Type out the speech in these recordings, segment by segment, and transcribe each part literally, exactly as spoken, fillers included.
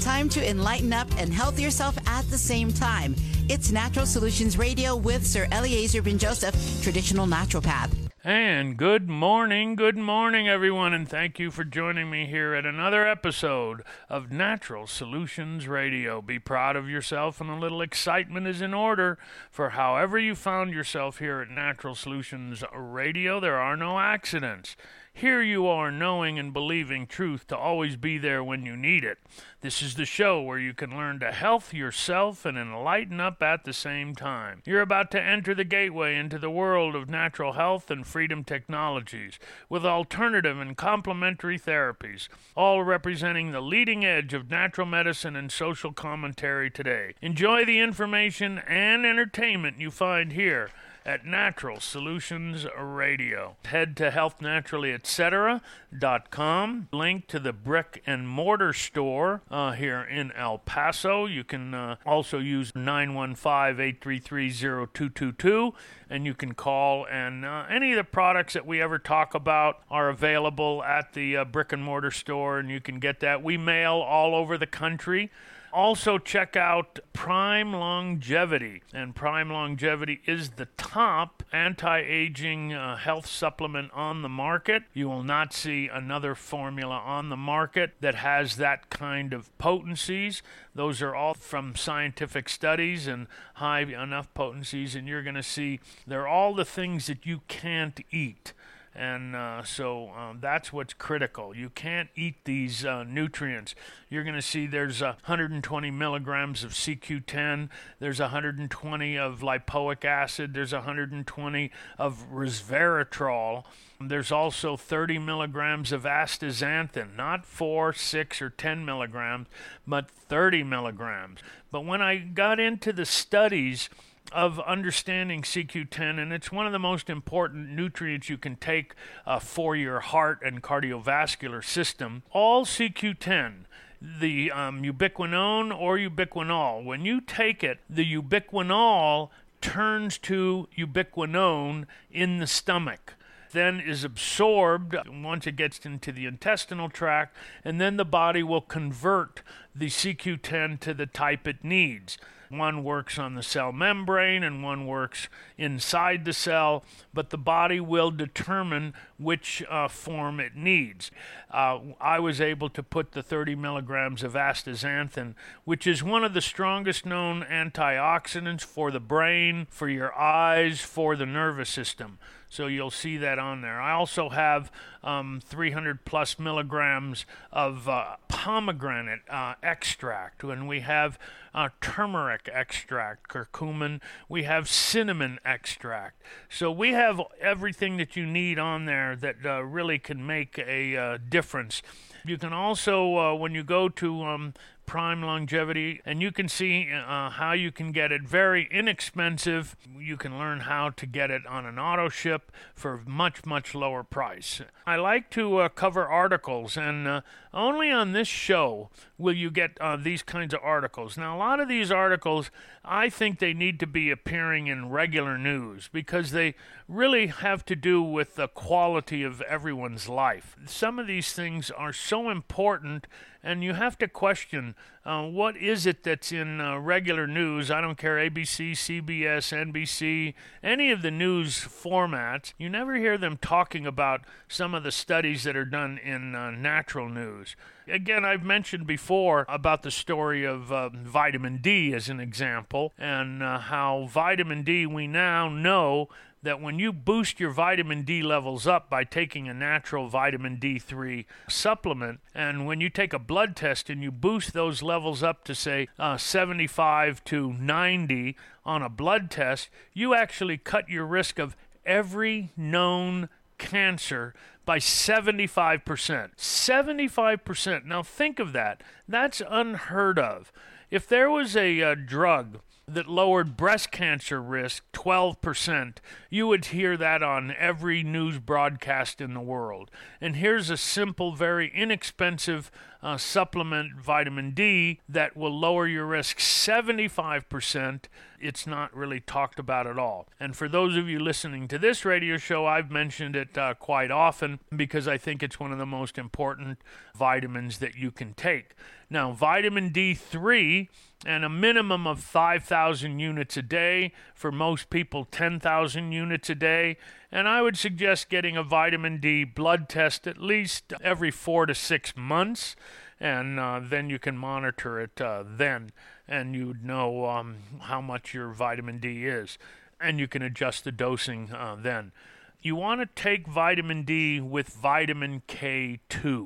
Time to enlighten up and health yourself at the same time. It's Natural Solutions Radio with Sir Eliezer Ben Joseph, traditional naturopath. And good morning, good morning, everyone, and thank you for joining me here at another episode of Natural Solutions Radio. Be proud of yourself, and a little excitement is in order for however you found yourself here at Natural Solutions Radio. There are no accidents. Here you are knowing and believing truth to always be there when you need it. This is the show where you can learn to health yourself and enlighten up at the same time. You're about to enter the gateway into the world of natural health and freedom technologies with alternative and complementary therapies, all representing the leading edge of natural medicine and social commentary today. Enjoy the information and entertainment you find here at Natural Solutions Radio. Head to health naturally et cetera dot com. Link to the brick and mortar store uh, here in El Paso. You can uh, also use nine one five, eight three three, zero two two two, and you can call, and uh, any of the products that we ever talk about are available at the uh, brick and mortar store, and you can get that. We mail all over the country. Also, check out Prime Longevity, and Prime Longevity is the top anti-aging uh, health supplement on the market. You will not see another formula on the market that has that kind of potencies. Those are all from scientific studies and high enough potencies, and you're going to see they're all the things that you can't eat. And uh, so um, that's what's critical. You can't eat these uh, nutrients. You're going to see there's uh, one hundred twenty milligrams of C Q ten. There's one hundred twenty of lipoic acid. There's one hundred twenty of resveratrol. There's also thirty milligrams of astaxanthin, not four, six, or ten milligrams, but thirty milligrams. But when I got into the studies of understanding C Q ten, and it's one of the most important nutrients you can take uh, for your heart and cardiovascular system. All C Q ten, the um, ubiquinone or ubiquinol, when you take it, the ubiquinol turns to ubiquinone in the stomach, then is absorbed once it gets into the intestinal tract, and then the body will convert the C Q ten to the type it needs. One works on the cell membrane and one works inside the cell, but the body will determine which uh, form it needs. Uh, I was able to put the thirty milligrams of astaxanthin, which is one of the strongest known antioxidants for the brain, for your eyes, for the nervous system. So you'll see that on there. I also have um, three hundred plus milligrams of uh, pomegranate uh, extract, and we have uh, turmeric extract, curcumin. We have cinnamon extract. So we have everything that you need on there that uh, really can make a uh, difference. You can also, uh, when you go to um, Prime Longevity, and you can see uh, how you can get it very inexpensive. You can learn how to get it on an auto ship for much, much lower price. I like to uh, cover articles, and uh, only on this show will you get uh, these kinds of articles. Now, a lot of these articles, I think they need to be appearing in regular news because they really have to do with the quality of everyone's life. Some of these things are so important, and you have to question uh, what is it that's in uh, regular news. I don't care, A B C, C B S, N B C, any of the news formats. You never hear them talking about some of the studies that are done in uh, natural news. Again, I've mentioned before about the story of uh, vitamin D as an example, and uh, how vitamin D, we now know that when you boost your vitamin D levels up by taking a natural vitamin D three supplement, and when you take a blood test and you boost those levels up to, say, uh, seventy-five to ninety on a blood test, you actually cut your risk of every known cancer by seventy-five percent. seventy-five percent. Now think of that. That's unheard of. If there was a uh, drug that lowered breast cancer risk twelve percent, you would hear that on every news broadcast in the world. And here's a simple, very inexpensive uh, supplement vitamin D that will lower your risk seventy-five percent. It's not really talked about at all. And for those of you listening to this radio show, I've mentioned it uh, quite often because I think it's one of the most important vitamins that you can take. Now, vitamin D three, and a minimum of five thousand units a day, for most people ten thousand units a day, and I would suggest getting a vitamin D blood test at least every four to six months, and uh, then you can monitor it uh, then, and you'd know um, how much your vitamin D is, and you can adjust the dosing uh, then. You want to take vitamin D with vitamin K two.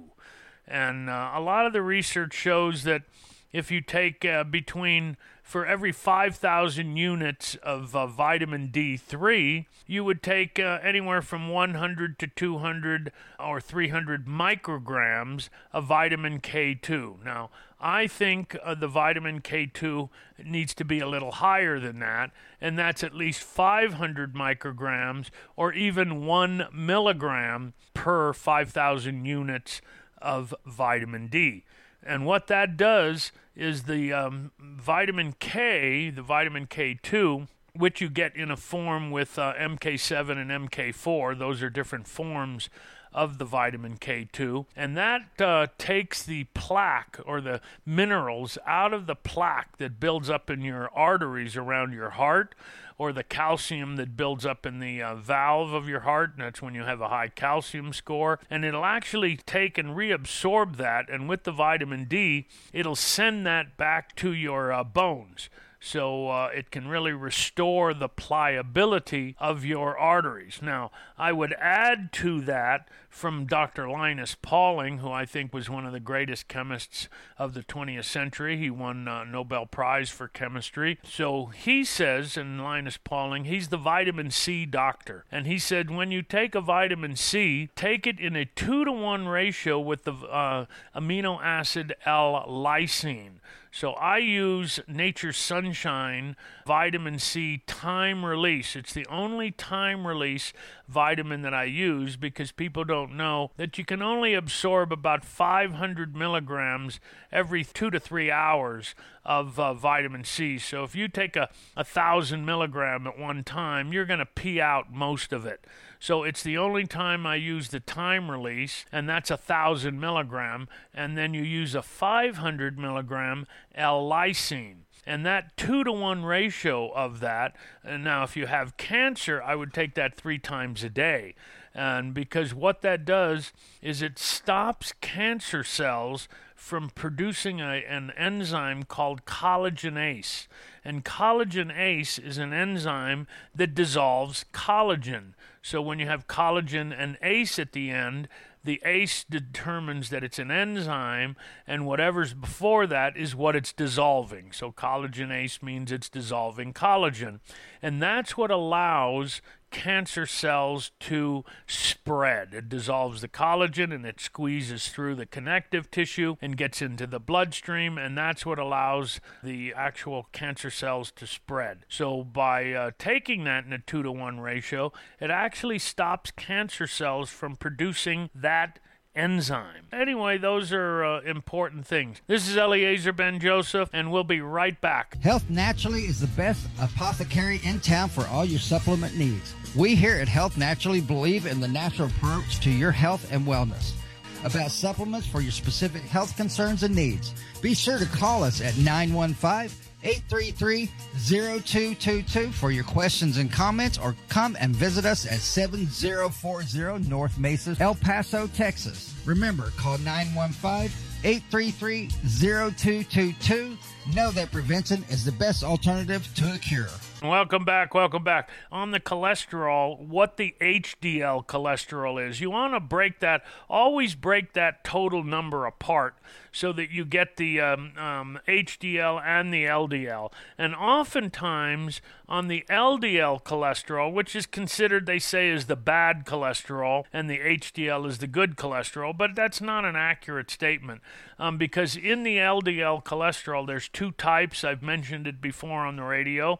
And uh, a lot of the research shows that if you take uh, between, for every five thousand units of uh, vitamin D three, you would take uh, anywhere from one hundred to two hundred or three hundred micrograms of vitamin K two. Now, I think uh, the vitamin K two needs to be a little higher than that, and that's at least five hundred micrograms or even one milligram per five thousand units of vitamin D. And what that does is the um, vitamin K, the vitamin K two, which you get in a form with uh, M K seven and M K four, those are different forms of the vitamin K two, and that uh, takes the plaque or the minerals out of the plaque that builds up in your arteries around your heart, or the calcium that builds up in the uh, valve of your heart, and that's when you have a high calcium score, and it'll actually take and reabsorb that, and with the vitamin D, it'll send that back to your uh, bones. So uh, it can really restore the pliability of your arteries. Now, I would add to that from Doctor Linus Pauling, who I think was one of the greatest chemists of the twentieth century. He won a Nobel Prize for chemistry. So he says, and Linus Pauling, he's the vitamin C doctor. And he said when you take a vitamin C, take it in a two to one ratio with the uh, amino acid L-lysine. So I use Nature's Sunshine vitamin C time release. It's the only time release vitamin that I use because people don't know that you can only absorb about five hundred milligrams every two to three hours of uh, vitamin C. So if you take a, a thousand milligram at one time, you're going to pee out most of it. So it's the only time I use the time release, and that's a thousand milligram, and then you use a five hundred milligram L-lysine. And that two to one ratio of that, and now if you have cancer, I would take that three times a day. And because what that does is it stops cancer cells from producing a, an enzyme called collagenase. And collagenase is an enzyme that dissolves collagen. So when you have collagen and ACE at the end, the ACE determines that it's an enzyme, and whatever's before that is what it's dissolving. So collagenase means it's dissolving collagen. And that's what allows cancer cells to spread. It dissolves the collagen and it squeezes through the connective tissue and gets into the bloodstream, and that's what allows the actual cancer cells to spread. So by uh, taking that in a two to one ratio, it actually stops cancer cells from producing that enzyme. Anyway, those are uh, important things. This is Eliezer Ben-Joseph, and we'll be right back. Health Naturally is the best apothecary in town for all your supplement needs. We here at Health Naturally believe in the natural approach to your health and wellness. About supplements for your specific health concerns and needs, be sure to call us at nine one five, eight three three, zero two two two for your questions and comments, or come and visit us at seven zero four zero North Mesa, El Paso, Texas. Remember, call nine one five, eight three three, zero two two two. Know that prevention is the best alternative to a cure. Welcome back, welcome back. On the cholesterol, what the H D L cholesterol is, you want to break that, always break that total number apart so that you get the um, um, H D L and the L D L. And oftentimes on the L D L cholesterol, which is considered, they say, is the bad cholesterol, and the H D L is the good cholesterol, but that's not an accurate statement um, because in the L D L cholesterol, there's two types. I've mentioned it before on the radio. One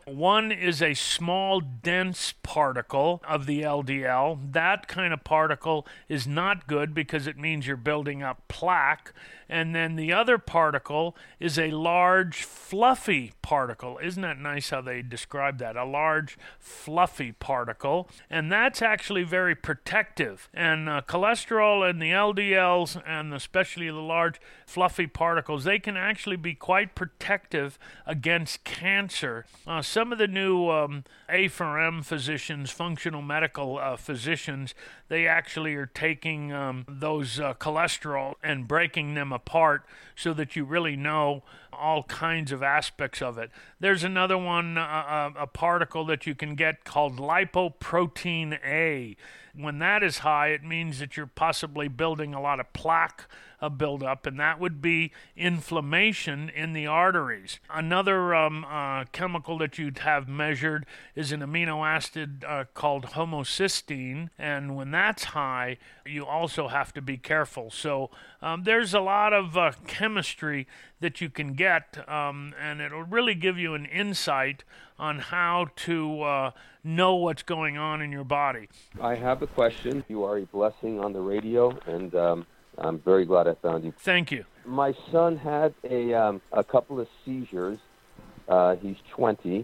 one is a small, dense particle of the L D L. That kind of particle is not good because it means you're building up plaque. And then the other particle is a large, fluffy particle. Isn't that nice how they describe that? A large, fluffy particle. And that's actually very protective. And uh, cholesterol and the L D Ls, and especially the large, fluffy particles, they can actually be quite protective against cancer. Uh, some of the new um, A F R M physicians, functional medical uh, physicians, they actually are taking um, those uh, cholesterol and breaking them apart so that you really know all kinds of aspects of it. There's another one, uh, a particle that you can get called lipoprotein A. When that is high, it means that you're possibly building a lot of plaque uh, buildup, and that would be inflammation in the arteries. Another um, uh, chemical that you'd have measured is an amino acid uh, called homocysteine, and when that's high, you also have to be careful. So um, there's a lot of uh, chemistry that you can get, um, and it'll really give you an insight on how to uh, know what's going on in your body. I have a question. You are a blessing on the radio, and um, I'm very glad I found you. Thank you. My son had a um, a couple of seizures. Uh, he's twenty,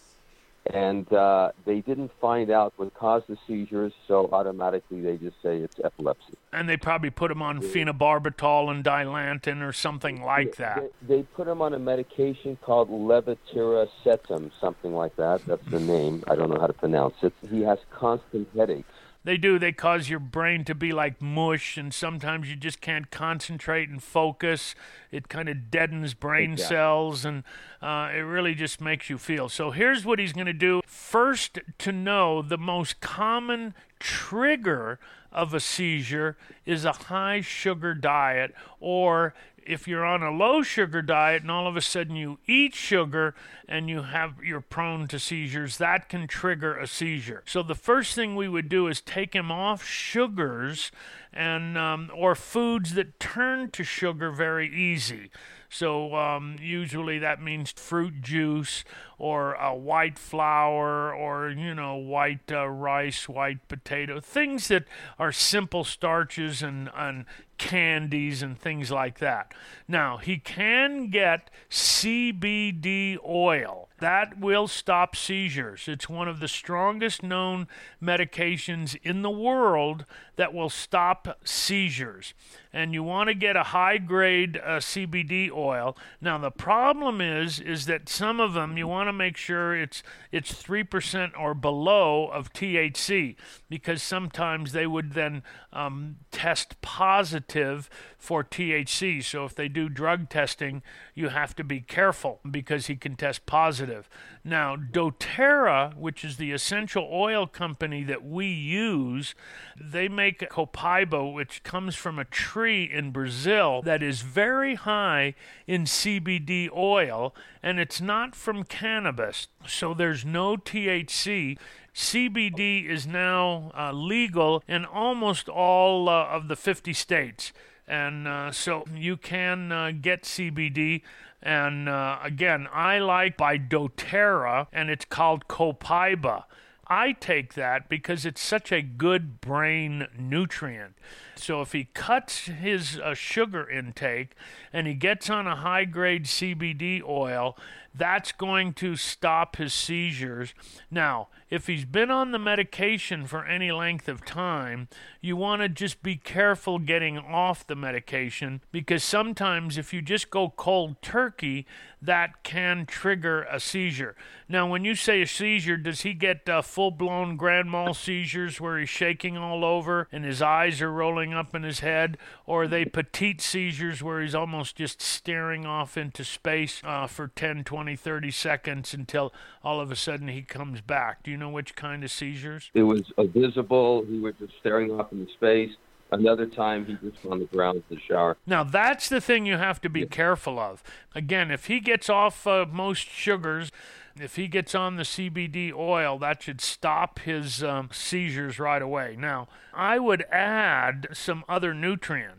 and uh, they didn't find out what caused the seizures, so automatically they just say it's epilepsy. And they probably put him on phenobarbital and Dilantin or something like that. They, they put him on a medication called levetiracetam, something like that. That's the name. I don't know how to pronounce it. He has constant headaches. They do. They cause your brain to be like mush, and sometimes you just can't concentrate and focus. It kind of deadens brain exactly. cells, and uh, it really just makes you feel. So here's what he's going to do. First, to know the most common trigger of a seizure is a high sugar diet, or if you're on a low sugar diet and all of a sudden you eat sugar and you have you're prone to seizures, that can trigger a seizure. So the first thing we would do is take him off sugars and um, or foods that turn to sugar very easy. So um, usually that means fruit juice or uh, white flour or, you know, white uh, rice, white potato, things that are simple starches and, and candies and things like that. Now, he can get C B D oil. That will stop seizures. It's one of the strongest known medications in the world that will stop seizures. And you want to get a high-grade uh, C B D oil. Now, the problem is is that some of them, you want to make sure it's it's three percent or below of T H C, because sometimes they would then um, test positive for T H C. So if they do drug testing, you have to be careful because he can test positive. Now, doTERRA, which is the essential oil company that we use, they make copaiba, which comes from a tree in Brazil that is very high in C B D oil, and it's not from cannabis, so there's no T H C. C B D is now uh, legal in almost all uh, of the fifty states. And uh, so you can uh, get C B D. And uh, again, I like by doTERRA, and it's called copaiba. I take that because it's such a good brain nutrient. So if he cuts his uh, sugar intake and he gets on a high-grade C B D oil, that's going to stop his seizures. Now, if he's been on the medication for any length of time, you want to just be careful getting off the medication, because sometimes if you just go cold turkey, that can trigger a seizure. Now, when you say a seizure, does he get uh, full-blown grand mal seizures where he's shaking all over and his eyes are rolling up in his head, or are they petite seizures where he's almost just staring off into space uh, for ten, twenty, thirty seconds until all of a sudden he comes back? Do you know which kind of seizures? It was uh, visible. He was just staring off into space. Another time, he just on the ground in the shower. Now, that's the thing you have to be yeah. careful of. Again, if he gets off uh, most sugars, if he gets on the C B D oil, that should stop his um, seizures right away. Now, I would add some other nutrients.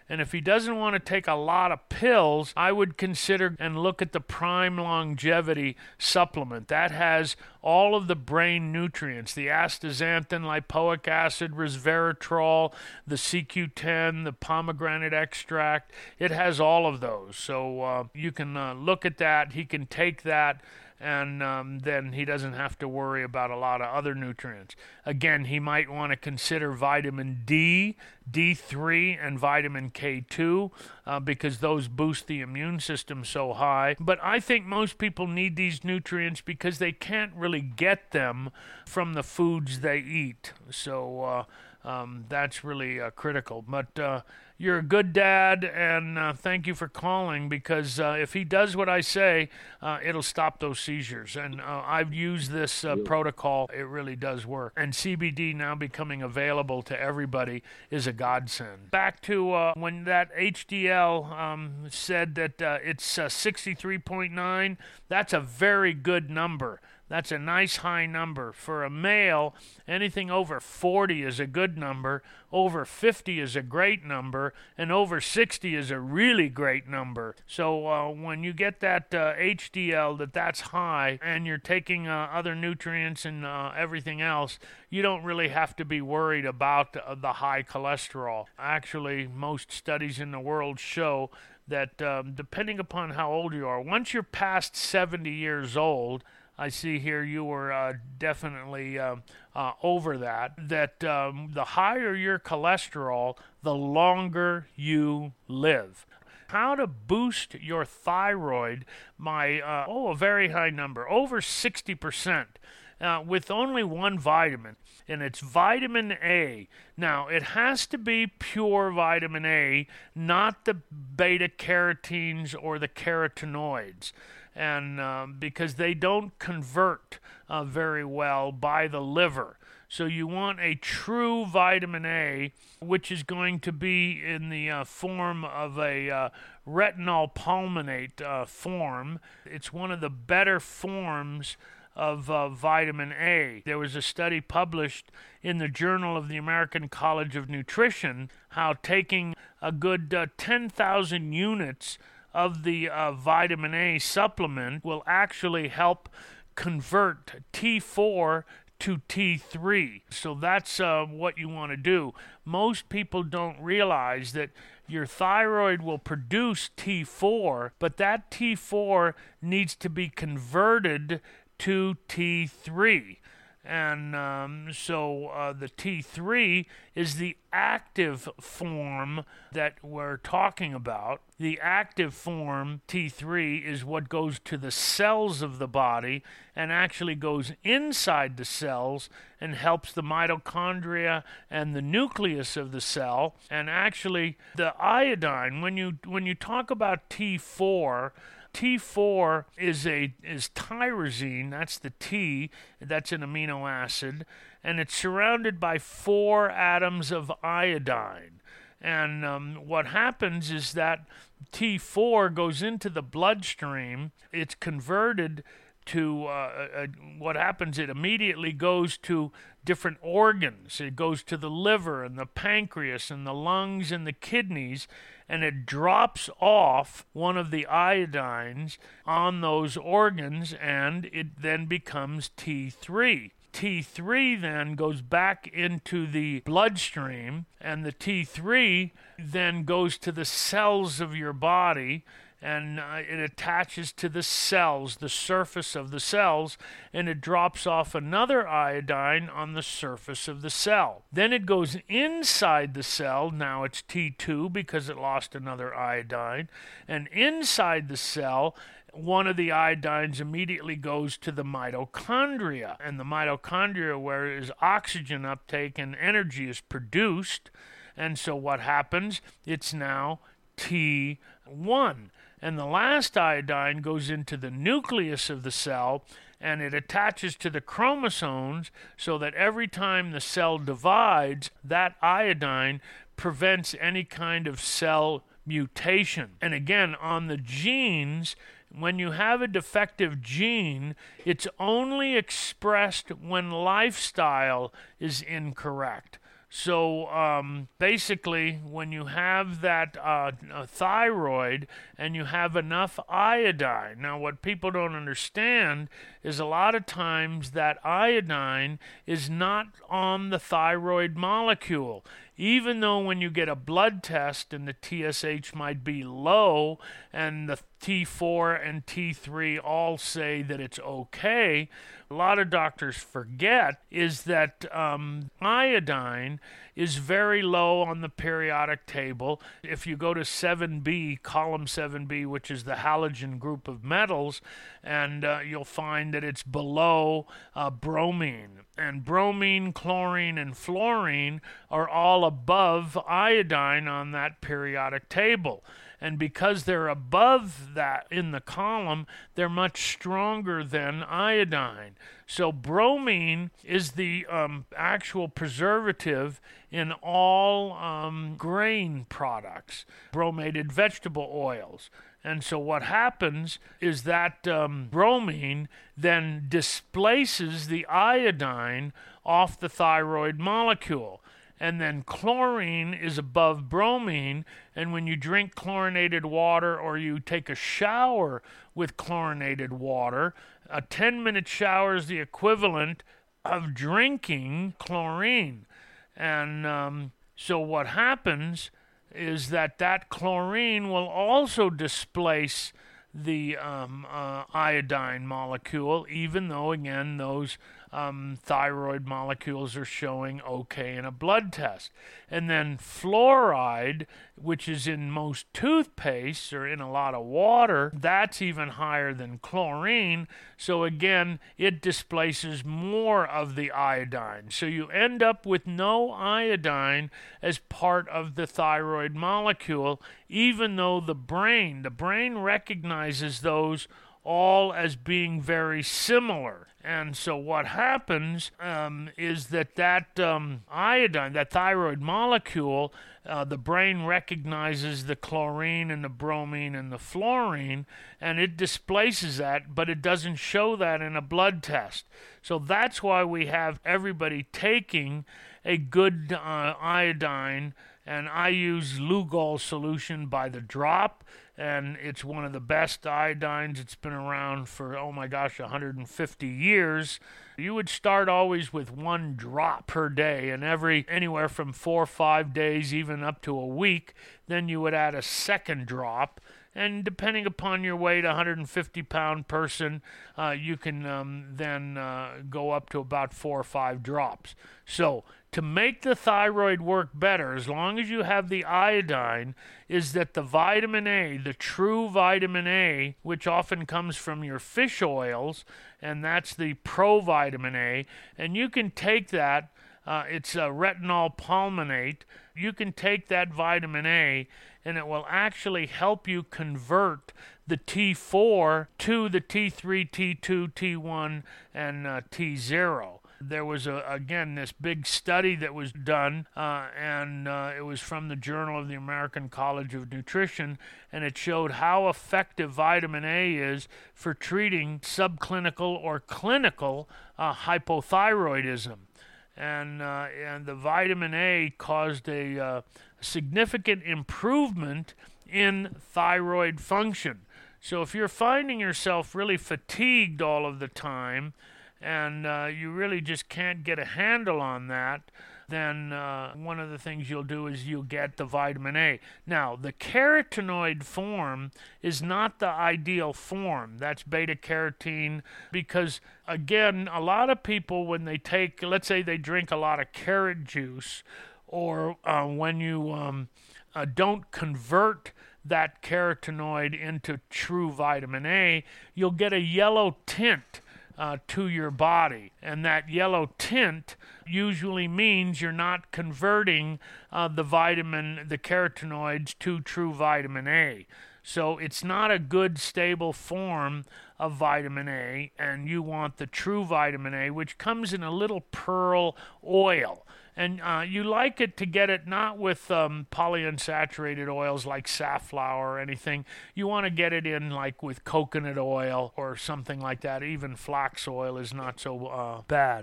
And if he doesn't want to take a lot of pills, I would consider and look at the Prime Longevity supplement. That has all of the brain nutrients, the astaxanthin, lipoic acid, resveratrol, the C Q ten, the pomegranate extract. It has all of those. So uh, you can uh, look at that. He can take that, and um, then he doesn't have to worry about a lot of other nutrients. Again, he might want to consider vitamin D, D three, and vitamin K two uh, because those boost the immune system so high. But I think most people need these nutrients because they can't really get them from the foods they eat. So uh, um, that's really uh, critical. But uh, you're a good dad, and uh, thank you for calling, because uh, if he does what I say, uh, it'll stop those seizures. And uh, I've used this uh, protocol. It really does work. And C B D now becoming available to everybody is a godsend. Back to uh, when that H D L um, said that uh, it's uh, sixty-three point nine, that's a very good number. That's a nice high number. For a male, anything over forty is a good number, over fifty is a great number, and over sixty is a really great number. So uh, when you get that uh, H D L that that's high, and you're taking uh, other nutrients and uh, everything else, you don't really have to be worried about uh, the high cholesterol. Actually, most studies in the world show that um, depending upon how old you are, once you're past seventy years old, I see here you were uh, definitely uh, uh, over that, that um, the higher your cholesterol, the longer you live. How to boost your thyroid by, uh, oh, a very high number, over sixty percent. Uh, with only one vitamin, and it's vitamin A. Now, it has to be pure vitamin A, not the beta-carotenes or the carotenoids, and um, because they don't convert uh, very well by the liver. So you want a true vitamin A, which is going to be in the uh, form of a uh, retinol palmitate uh, form. It's one of the better forms of uh, vitamin A. There was a study published in the Journal of the American College of Nutrition how taking a good uh, ten thousand units of the uh, vitamin A supplement will actually help convert T four to T three. So that's uh, what you want to do. Most people don't realize that your thyroid will produce T four, but that T four needs to be converted to T three. And um, so uh, the T three is the active form that we're talking about. The active form, T three, is what goes to the cells of the body and actually goes inside the cells and helps the mitochondria and the nucleus of the cell. And actually, the iodine, when you when you talk about T four, T four is a is tyrosine, that's the T, that's an amino acid, and it's surrounded by four atoms of iodine. And um, what happens is that T four goes into the bloodstream, it's converted to, uh, uh, what happens, it immediately goes to different organs. It goes to the liver and the pancreas and the lungs and the kidneys, and it drops off one of the iodines on those organs, and it then becomes T three. T three then goes back into the bloodstream, and the T three then goes to the cells of your body, and uh, it attaches to the cells, the surface of the cells, and it drops off another iodine on the surface of the cell. Then it goes inside the cell. Now it's T two because it lost another iodine. And inside the cell, one of the iodines immediately goes to the mitochondria. And the mitochondria, where is oxygen uptake and energy is produced. And so what happens? It's now T one. And the last iodine goes into the nucleus of the cell, and it attaches to the chromosomes so that every time the cell divides, that iodine prevents any kind of cell mutation. And again, on the genes, when you have a defective gene, it's only expressed when lifestyle is incorrect. So um, basically, when you have that uh, thyroid and you have enough iodine, now what people don't understand is a lot of times that iodine is not on the thyroid molecule. Even though when you get a blood test and the T S H might be low and the T four and T three all say that it's okay, a lot of doctors forget is that um, iodine is very low on the periodic table. If you go to seven B, column seven B, which is the halogen group of metals, and uh, you'll find that it's below uh, bromine. And bromine, chlorine, and fluorine are all above iodine on that periodic table. And because they're above that in the column, they're much stronger than iodine. So bromine is the um, actual preservative in all um, grain products, bromated vegetable oils. And so what happens is that um, bromine then displaces the iodine off the thyroid molecule. And then chlorine is above bromine, and when you drink chlorinated water or you take a shower with chlorinated water, a ten-minute shower is the equivalent of drinking chlorine. And um, so what happens is that that chlorine will also displace the um, uh, iodine molecule, even though, again, those um, thyroid molecules are showing okay in a blood test. And then fluoride, which is in most toothpaste or in a lot of water, that's even higher than chlorine. So again, it displaces more of the iodine. So you end up with no iodine as part of the thyroid molecule, even though the brain, the brain recognizes those all as being very similar. And so what happens um, is that that um, iodine, that thyroid molecule, uh, the brain recognizes the chlorine and the bromine and the fluorine, and it displaces that, but it doesn't show that in a blood test. So that's why we have everybody taking a good uh, iodine, and I use Lugol solution by the drop, and it's one of the best iodines. It's been around for, oh my gosh, one hundred fifty years. You would start always with one drop per day, and every anywhere from four or five days, even up to a week, then you would add a second drop. And depending upon your weight, a one hundred fifty pound person, uh, you can um, then uh, go up to about four or five drops. So to make the thyroid work better, as long as you have the iodine, is that the vitamin A, the true vitamin A, which often comes from your fish oils, and that's the provitamin A, and you can take that, uh, it's a retinol palmitate, you can take that vitamin A, and it will actually help you convert the T four to the T three, T two, T one, and uh, T zero. There was, a, again, this big study that was done, uh, and uh, it was from the Journal of the American College of Nutrition, and it showed how effective vitamin A is for treating subclinical or clinical uh, hypothyroidism. And, uh, and the vitamin A caused a uh, significant improvement in thyroid function. So if you're finding yourself really fatigued all of the time, and uh, you really just can't get a handle on that, then uh, one of the things you'll do is you'll get the vitamin A. Now, the carotenoid form is not the ideal form. That's beta-carotene because, again, a lot of people, when they take, let's say they drink a lot of carrot juice, or uh, when you um, uh, don't convert that carotenoid into true vitamin A, you'll get a yellow tint Uh, to your body, and that yellow tint usually means you're not converting uh, the vitamin, the carotenoids to true vitamin A. So it's not a good stable form of vitamin A, and you want the true vitamin A, which comes in a little pearl oil. And uh, you like it to get it not with um, polyunsaturated oils like safflower or anything. You want to get it in like with coconut oil or something like that. Even flax oil is not so uh, bad.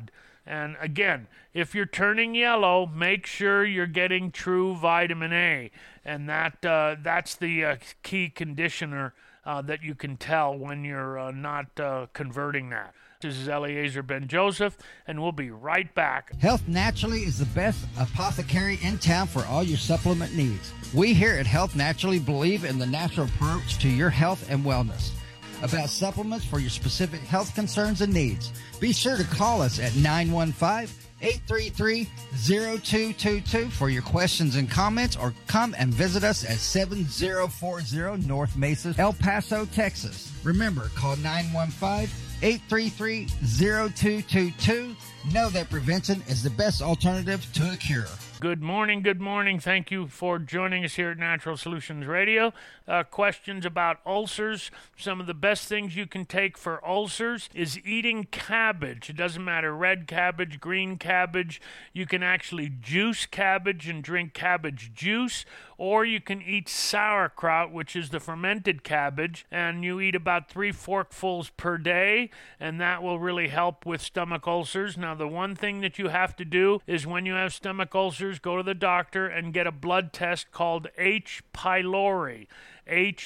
And again, if you're turning yellow, make sure you're getting true vitamin A. And that uh, that's the uh, key conditioner uh, that you can tell when you're uh, not uh, converting that. This is Eliezer Ben-Joseph, and we'll be right back. Health Naturally is the best apothecary in town for all your supplement needs. We here at Health Naturally believe in the natural approach to your health and wellness. About supplements for your specific health concerns and needs, be sure to call us at nine one five, eight three three, zero two two two for your questions and comments, or come and visit us at seven zero four zero North Mesa, El Paso, Texas. Remember, call nine one five, eight three three, zero two two two. Know that prevention is the best alternative to a cure. Good morning, good morning. Thank you for joining us here at Natural Solutions Radio. Uh, questions about ulcers. Some of the best things you can take for ulcers is eating cabbage. It doesn't matter, red cabbage, green cabbage. You can actually juice cabbage and drink cabbage juice, or you can eat sauerkraut, which is the fermented cabbage, and you eat about three forkfuls per day, and that will really help with stomach ulcers. Now, the one thing that you have to do is when you have stomach ulcers, go to the doctor and get a blood test called H. pylori, H.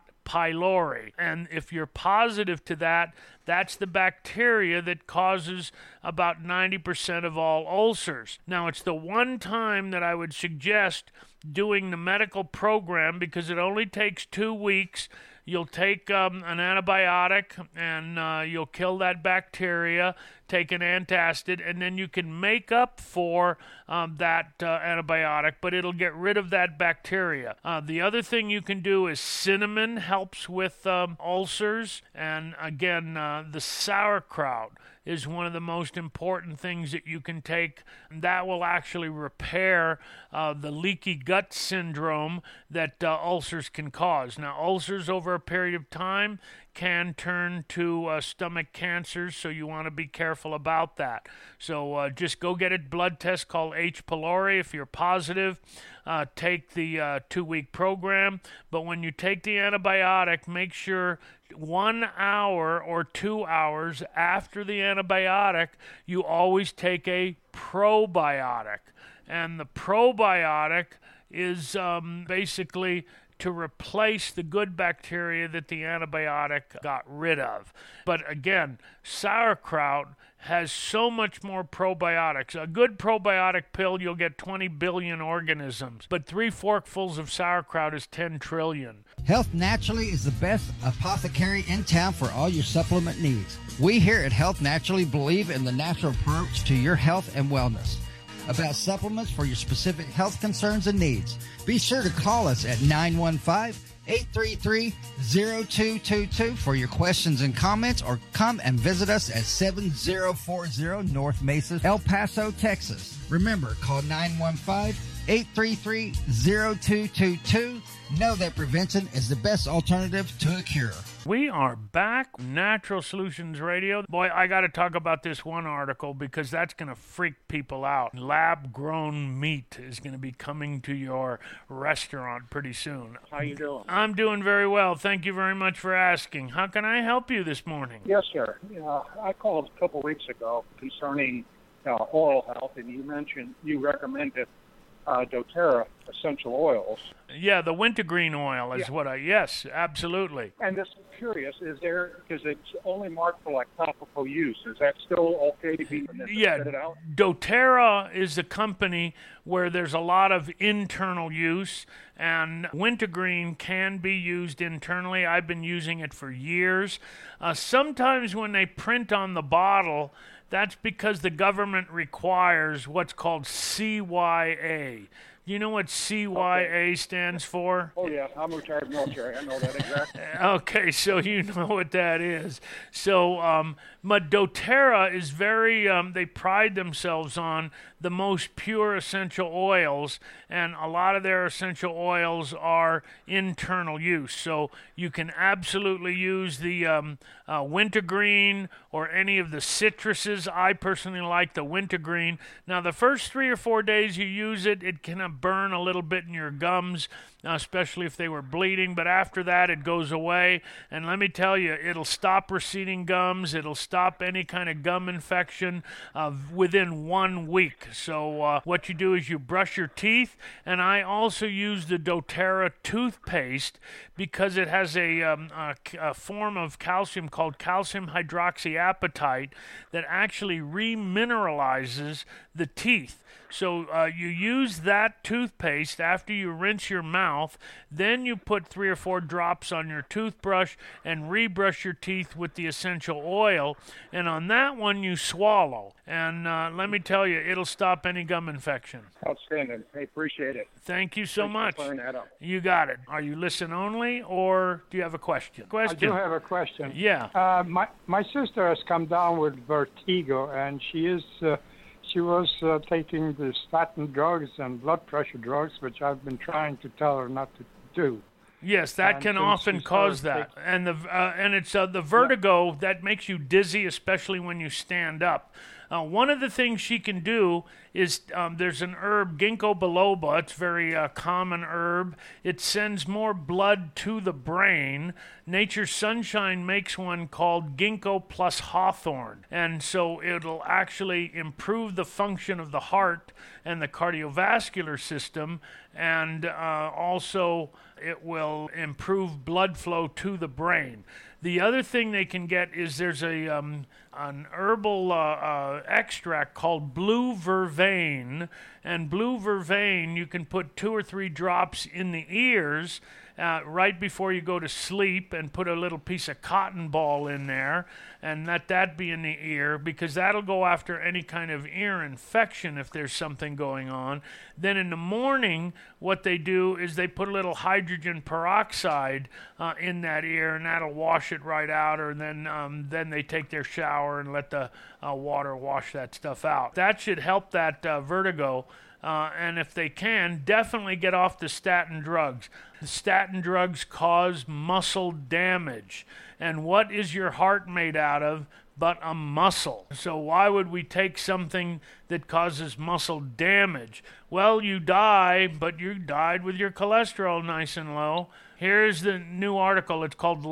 pylori. And if you're positive to that, that's the bacteria that causes about ninety percent of all ulcers. Now, it's the one time that I would suggest doing the medical program because it only takes two weeks. You'll take um, an antibiotic and uh, you'll kill that bacteria, take an antacid, and then you can make up for um, that uh, antibiotic, but it'll get rid of that bacteria. Uh, the other thing you can do is cinnamon helps with um, ulcers, and again, uh, the sauerkraut is one of the most important things that you can take. That will actually repair uh, the leaky gut syndrome that uh, ulcers can cause. Now, ulcers over a period of time can turn to uh, stomach cancers, so you want to be careful about that. So uh, just go get a blood test called H. pylori. If you're positive, uh, take the uh, two-week program. But when you take the antibiotic, make sure one hour or two hours after the antibiotic, you always take a probiotic. And the probiotic is um, basically to replace the good bacteria that the antibiotic got rid of. But again, sauerkraut has so much more probiotics. A good probiotic pill, you'll get twenty billion organisms, but three forkfuls of sauerkraut is ten trillion. Health Naturally is the best apothecary in town for all your supplement needs. We here at Health Naturally believe in the natural approach to your health and wellness. About supplements for your specific health concerns and needs, be sure to call us at nine one five, eight three three, zero two two two for your questions and comments, or come and visit us at seven zero four zero North Mesa, El Paso, Texas. Remember, call nine one five, eight three three, zero two two two. Know that prevention is the best alternative to a cure. We are back, Natural Solutions Radio. Boy, I got to talk about this one article because that's going to freak people out. Lab-grown meat is going to be coming to your restaurant pretty soon. How you doing? I'm doing very well. Thank you very much for asking. How can I help you this morning? Yes, sir. Uh, I called a couple weeks ago concerning uh, oral health, and you mentioned you recommended uh, doTERRA essential oils. Yeah, the wintergreen oil is yeah. what I, yes, absolutely. And just curious, is there, because it's only marked for like topical use, is that still okay to be yeah, it out? doTERRA is a company where there's a lot of internal use, and wintergreen can be used internally. I've been using it for years. Uh, sometimes when they print on the bottle, that's because the government requires what's called C Y A. You know what C Y A okay. stands for? Oh, yeah. I'm retired military. I know that exactly. Okay, so you know what that is. So, um, but doTERRA is very, um, they pride themselves on the most pure essential oils, and a lot of their essential oils are internal use. So you can absolutely use the um, uh, wintergreen or any of the citruses. I personally like the wintergreen. Now, the first three or four days you use it, it can of burn a little bit in your gums, uh, especially if they were bleeding, but after that it goes away. And let me tell you, it'll stop receding gums. It'll stop any kind of gum infection uh, within one week. So uh, what you do is you brush your teeth, and I also use the doTERRA toothpaste because it has a, um, a, a form of calcium called calcium hydroxyapatite that actually remineralizes the teeth. So uh, you use that toothpaste after you rinse your mouth, then you put three or four drops on your toothbrush and rebrush your teeth with the essential oil, and on that one you swallow. And uh, let me tell you, it'll stop any gum infection. Outstanding. I appreciate it. Thank you so Thanks much. for clearing that up. You got it. Are you listen only, or do you have a question? Question. I do have a question. Yeah. Uh, my my sister has come down with vertigo, and she is uh, she was uh, taking the statin drugs and blood pressure drugs, which I've been trying to tell her not to do. Yes, that And can since often she cause started that, and the uh, and it's uh, the vertigo that makes you dizzy, especially when you stand up. Uh, one of the things she can do is um, there's an herb, ginkgo biloba. It's a very uh, common herb. It sends more blood to the brain. Nature's Sunshine makes one called ginkgo plus hawthorn, and so it'll actually improve the function of the heart and the cardiovascular system, and uh, also it will improve blood flow to the brain. The other thing they can get is there's a um, an herbal uh, uh, extract called blue vervain, and blue vervain you can put two or three drops in the ears uh, right before you go to sleep, and put a little piece of cotton ball in there and let that be in the ear, because that'll go after any kind of ear infection if there's something going on. Then in the morning, what they do is they put a little hydrogen peroxide uh, in that ear, and that'll wash it right out, or then um, then they take their shower and let the uh, water wash that stuff out. That should help that uh, vertigo. Uh, and if they can, definitely get off the statin drugs. The statin drugs cause muscle damage. And what is your heart made out of but a muscle? So why would we take something that causes muscle damage? Well, you die, but you died with your cholesterol nice and low. Here's the new article. It's called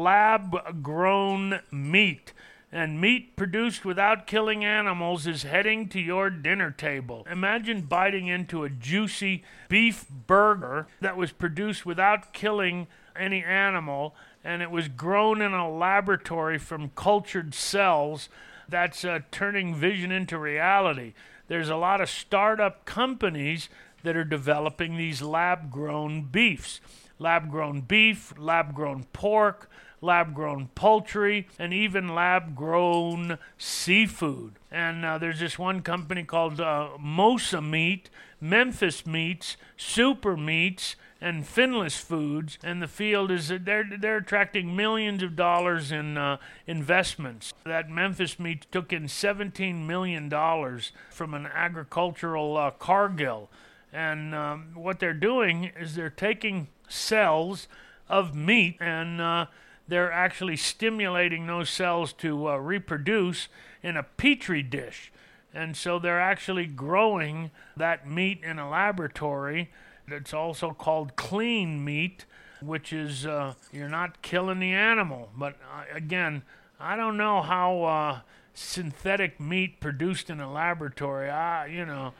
Lab-Grown Meat. And meat produced without killing animals is heading to your dinner table. Imagine biting into a juicy beef burger that was produced without killing any animal, and it was grown in a laboratory from cultured cells. That's uh, turning vision into reality. There's a lot of startup companies that are developing these lab-grown beefs. Lab-grown beef, lab-grown pork, lab-grown poultry, and even lab-grown seafood. And uh, there's this one company called uh, Mosa Meat, Memphis Meats, Super Meats, and Finless Foods. And the field is uh, they're they're attracting millions of dollars in uh, investments. That Memphis Meat took in seventeen million dollars from an agricultural uh, Cargill. And um, what they're doing is they're taking cells of meat and uh, they're actually stimulating those cells to uh, reproduce in a petri dish. And so they're actually growing that meat in a laboratory. It's also called clean meat, which is uh, you're not killing the animal. But uh, again, I don't know how uh, synthetic meat produced in a laboratory, I, you know,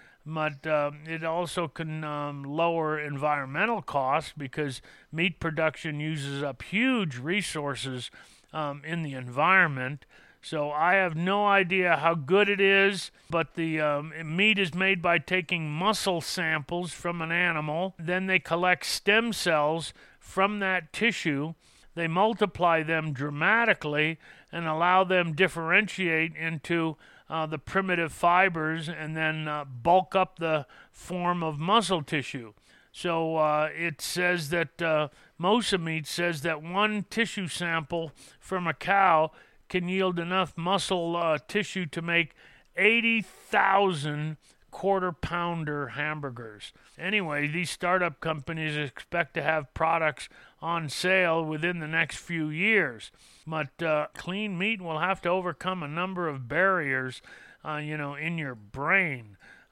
but uh, it also can um, lower environmental costs because meat production uses up huge resources um, in the environment. So I have no idea how good it is, but the um, meat is made by taking muscle samples from an animal. Then they collect stem cells from that tissue. They multiply them dramatically and allow them differentiate into Uh, the primitive fibers, and then uh, bulk up the form of muscle tissue. So uh, it says that uh, Mosa Meat says that one tissue sample from a cow can yield enough muscle uh, tissue to make eighty thousand quarter pounder hamburgers. Anyway, these startup companies expect to have products on sale within the next few years. But uh, clean meat will have to overcome a number of barriers, uh, you know, in your brain.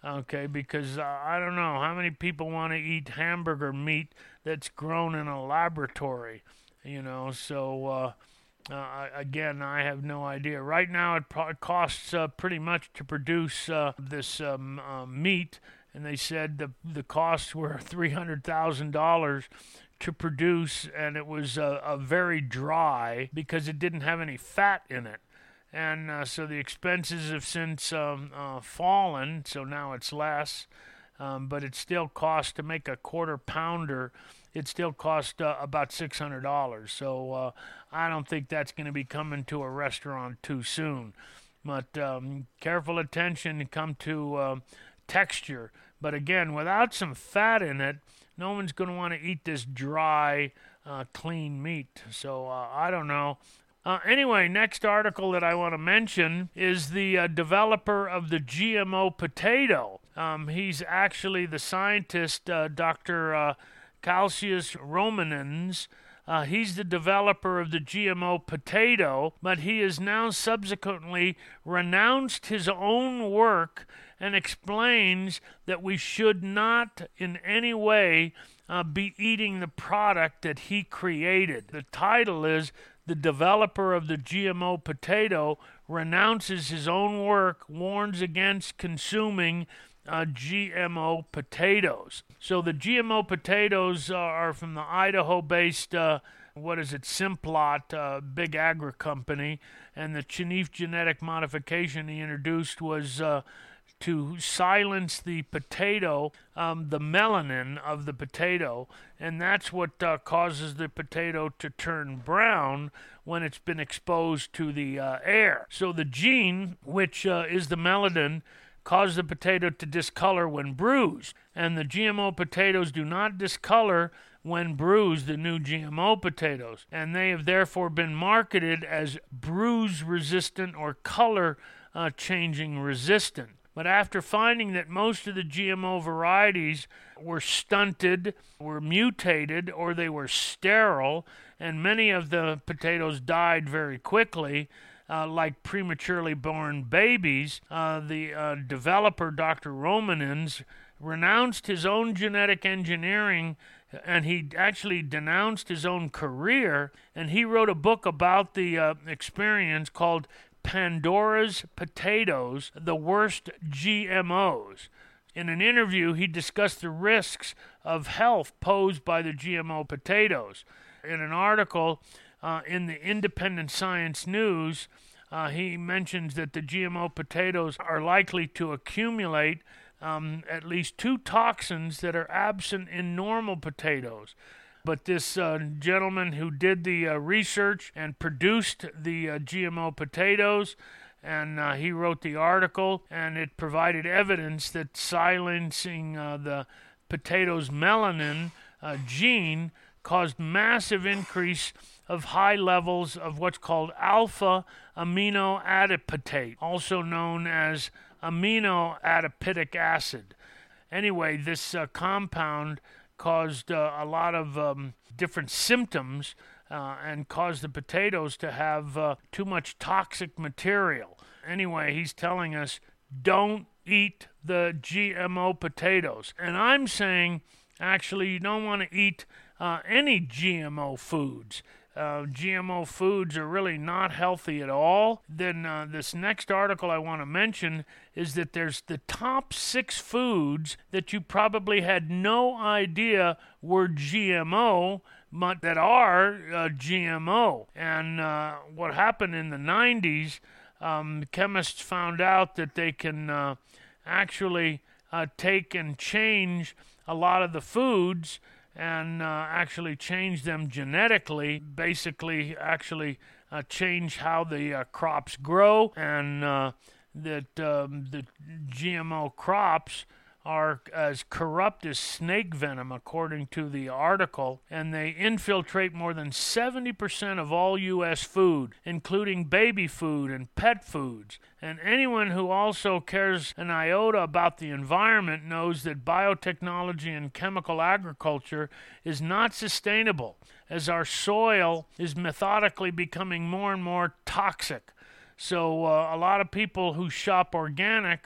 Okay, because uh, I don't know how many people want to eat hamburger meat that's grown in a laboratory, you know. So uh, uh, again, I have no idea. Right now, it, pro- it costs uh, pretty much to produce uh, this um, uh, meat, and they said the the costs were three hundred thousand dollars to produce, and it was uh, a very dry because it didn't have any fat in it. And uh, so the expenses have since um, uh, fallen, so now it's less. Um, but it still costs to make a quarter pounder. It still costs uh, about six hundred dollars. So uh, I don't think that's going to be coming to a restaurant too soon. But um, careful attention come to uh, texture. But again, without some fat in it, no one's going to want to eat this dry, uh, clean meat. So uh, I don't know. Uh, anyway, next article that I want to mention is the uh, developer of the G M O potato. Um, he's actually the scientist, uh, Doctor Uh, Calcius Romanens. Uh, he's the developer of the G M O potato, but he has now subsequently renounced his own work and explains that we should not in any way uh, be eating the product that he created. The title is The Developer of the G M O Potato Renounces His Own Work, Warns Against Consuming uh, G M O Potatoes. So the G M O potatoes uh, are from the Idaho-based, uh, what is it, Simplot, uh, big agri company, and the chief genetic modification he introduced was uh, to silence the potato, um, the melanin of the potato, and that's what uh, causes the potato to turn brown when it's been exposed to the uh, air. So the gene, which uh, is the melanin, causes the potato to discolor when bruised, and the G M O potatoes do not discolor when bruised, the new G M O potatoes, and they have therefore been marketed as bruise-resistant or color-changing uh, resistant. But after finding that most of the G M O varieties were stunted, were mutated, or they were sterile, and many of the potatoes died very quickly, uh, like prematurely born babies, uh, the uh, developer, Doctor Romanens, renounced his own genetic engineering, and he actually denounced his own career, and he wrote a book about the uh, experience called Pandora's Potatoes, the Worst G M Os. In an interview, he discussed the risks of health posed by the G M O potatoes. In an article uh, in the Independent Science News, uh, he mentions that the G M O potatoes are likely to accumulate um, at least two toxins that are absent in normal potatoes. But this uh, gentleman who did the uh, research and produced the uh, G M O potatoes, and uh, he wrote the article, and it provided evidence that silencing uh, the potato's melanin uh, gene caused massive increase of high levels of what's called alpha amino adipitate, also known as amino adipitic acid. Anyway, this uh, compound caused uh, a lot of um, different symptoms uh, and caused the potatoes to have uh, too much toxic material. Anyway, he's telling us, don't eat the G M O potatoes. And I'm saying, actually, you don't want to eat uh, any G M O foods. Uh, G M O foods are really not healthy at all. Then uh, this next article I want to mention is that there's the top six foods that you probably had no idea were G M O, but that are uh, G M O. And uh, what happened in the nineties, um, chemists found out that they can uh, actually uh, take and change a lot of the foods and uh, actually change them genetically, basically actually uh, change how the uh, crops grow, and uh, that um, the G M O crops are as corrupt as snake venom, according to the article, and they infiltrate more than seventy percent of all U S food, including baby food and pet foods. And anyone who also cares an iota about the environment knows that biotechnology and chemical agriculture is not sustainable, as our soil is methodically becoming more and more toxic. So uh, a lot of people who shop organic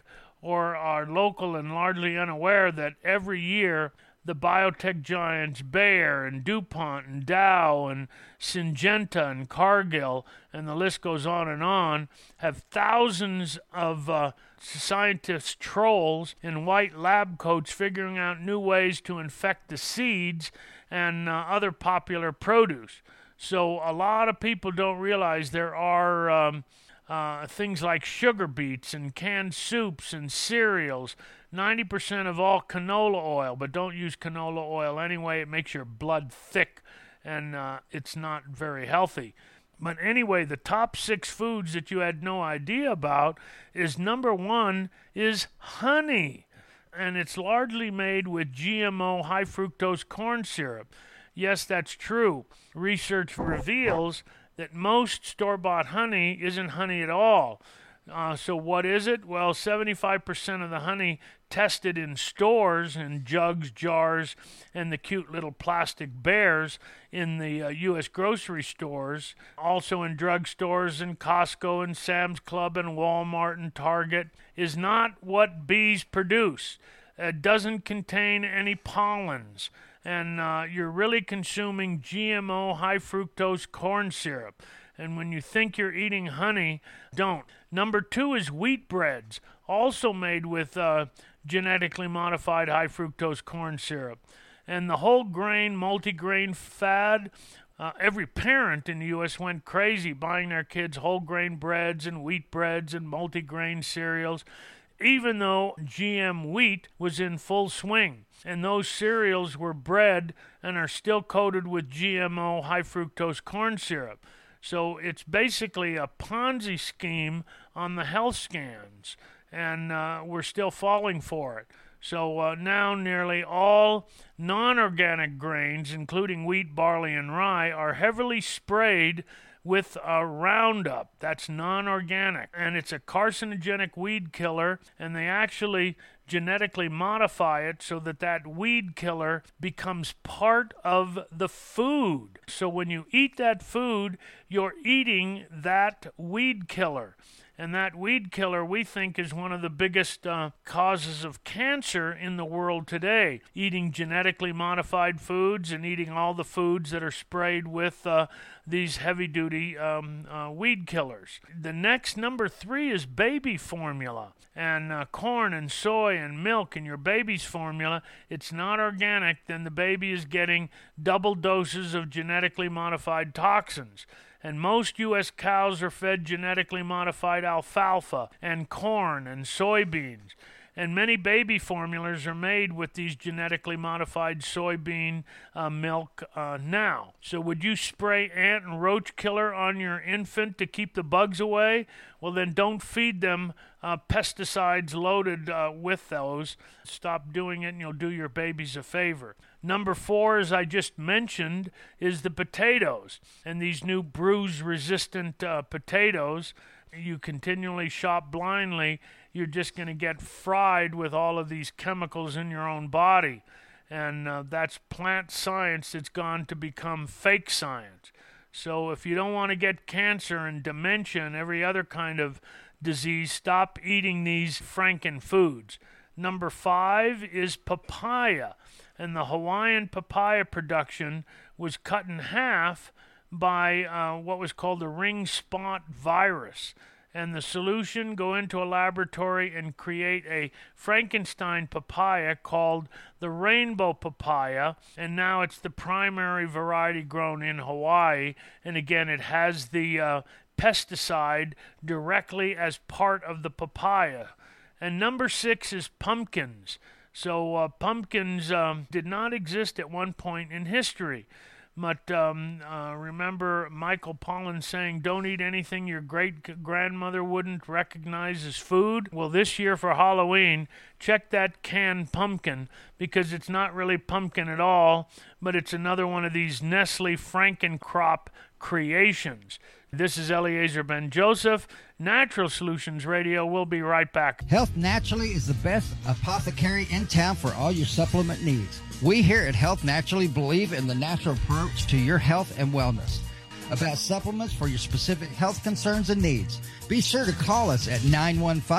or are local and largely unaware that every year the biotech giants Bayer and DuPont and Dow and Syngenta and Cargill, and the list goes on and on, have thousands of uh, scientist trolls in white lab coats figuring out new ways to infect the seeds and uh, other popular produce. So a lot of people don't realize there are um, uh, things like sugar beets and canned soups and cereals, ninety percent of all canola oil, but don't use canola oil anyway. It makes your blood thick, and uh, it's not very healthy. But anyway, the top six foods that you had no idea about is number one is honey, and it's largely made with G M O high fructose corn syrup. Yes, that's true. Research reveals that most store-bought honey isn't honey at all. Uh, so what is it? Well, seventy-five percent of the honey tested in stores, in jugs, jars, and the cute little plastic bears in the uh, U S grocery stores, also in drugstores and Costco and Sam's Club and Walmart and Target, is not what bees produce. It doesn't contain any pollens. And uh, you're really consuming G M O high fructose corn syrup. And when you think you're eating honey, don't. Number two is wheat breads, also made with uh, genetically modified high fructose corn syrup. And the whole grain, multi-grain fad, uh, every parent in the U S went crazy buying their kids whole grain breads and wheat breads and multi-grain cereals, even though G M wheat was in full swing. And those cereals were bred and are still coated with G M O high fructose corn syrup. So it's basically a Ponzi scheme on the health scans, and uh, we're still falling for it. So uh, now nearly all non-organic grains, including wheat, barley, and rye, are heavily sprayed with a Roundup. That's non-organic, and it's a carcinogenic weed killer, and they actually genetically modify it so that that weed killer becomes part of the food. So when you eat that food, you're eating that weed killer. And that weed killer, we think, is one of the biggest uh, causes of cancer in the world today. Eating genetically modified foods and eating all the foods that are sprayed with uh, these heavy-duty um, uh, weed killers. The next, number three, is baby formula. And uh, corn and soy and milk in your baby's formula, it's not organic, then the baby is getting double doses of genetically modified toxins. And most U S cows are fed genetically modified alfalfa and corn and soybeans. And many baby formulas are made with these genetically modified soybean uh, milk uh, now. So would you spray ant and roach killer on your infant to keep the bugs away? Well, then don't feed them uh, pesticides loaded uh, with those. Stop doing it and you'll do your babies a favor. Number four, as I just mentioned, is the potatoes. And these new bruise-resistant uh, potatoes, you continually shop blindly, you're just going to get fried with all of these chemicals in your own body. And uh, that's plant science that's gone to become fake science. So if you don't want to get cancer and dementia and every other kind of disease, stop eating these Franken foods. Number five is papaya. And the Hawaiian papaya production was cut in half by uh, what was called the ring spot virus. And the solution, go into a laboratory and create a Frankenstein papaya called the rainbow papaya, and now it's the primary variety grown in Hawaii. And again, it has the uh, pesticide directly as part of the papaya. And number six is pumpkins. So uh, pumpkins um, did not exist at one point in history. But um, uh, remember Michael Pollan saying, don't eat anything your great-grandmother wouldn't recognize as food? Well, this year for Halloween, check that canned pumpkin, because it's not really pumpkin at all, but it's another one of these Nestle Frankencrop creations. This is Eliezer Ben-Joseph, Natural Solutions Radio. We'll be right back. Health Naturally is the best apothecary in town for all your supplement needs. We here at Health Naturally believe in the natural approach to your health and wellness. About supplements for your specific health concerns and needs, be sure to call us at nine one five,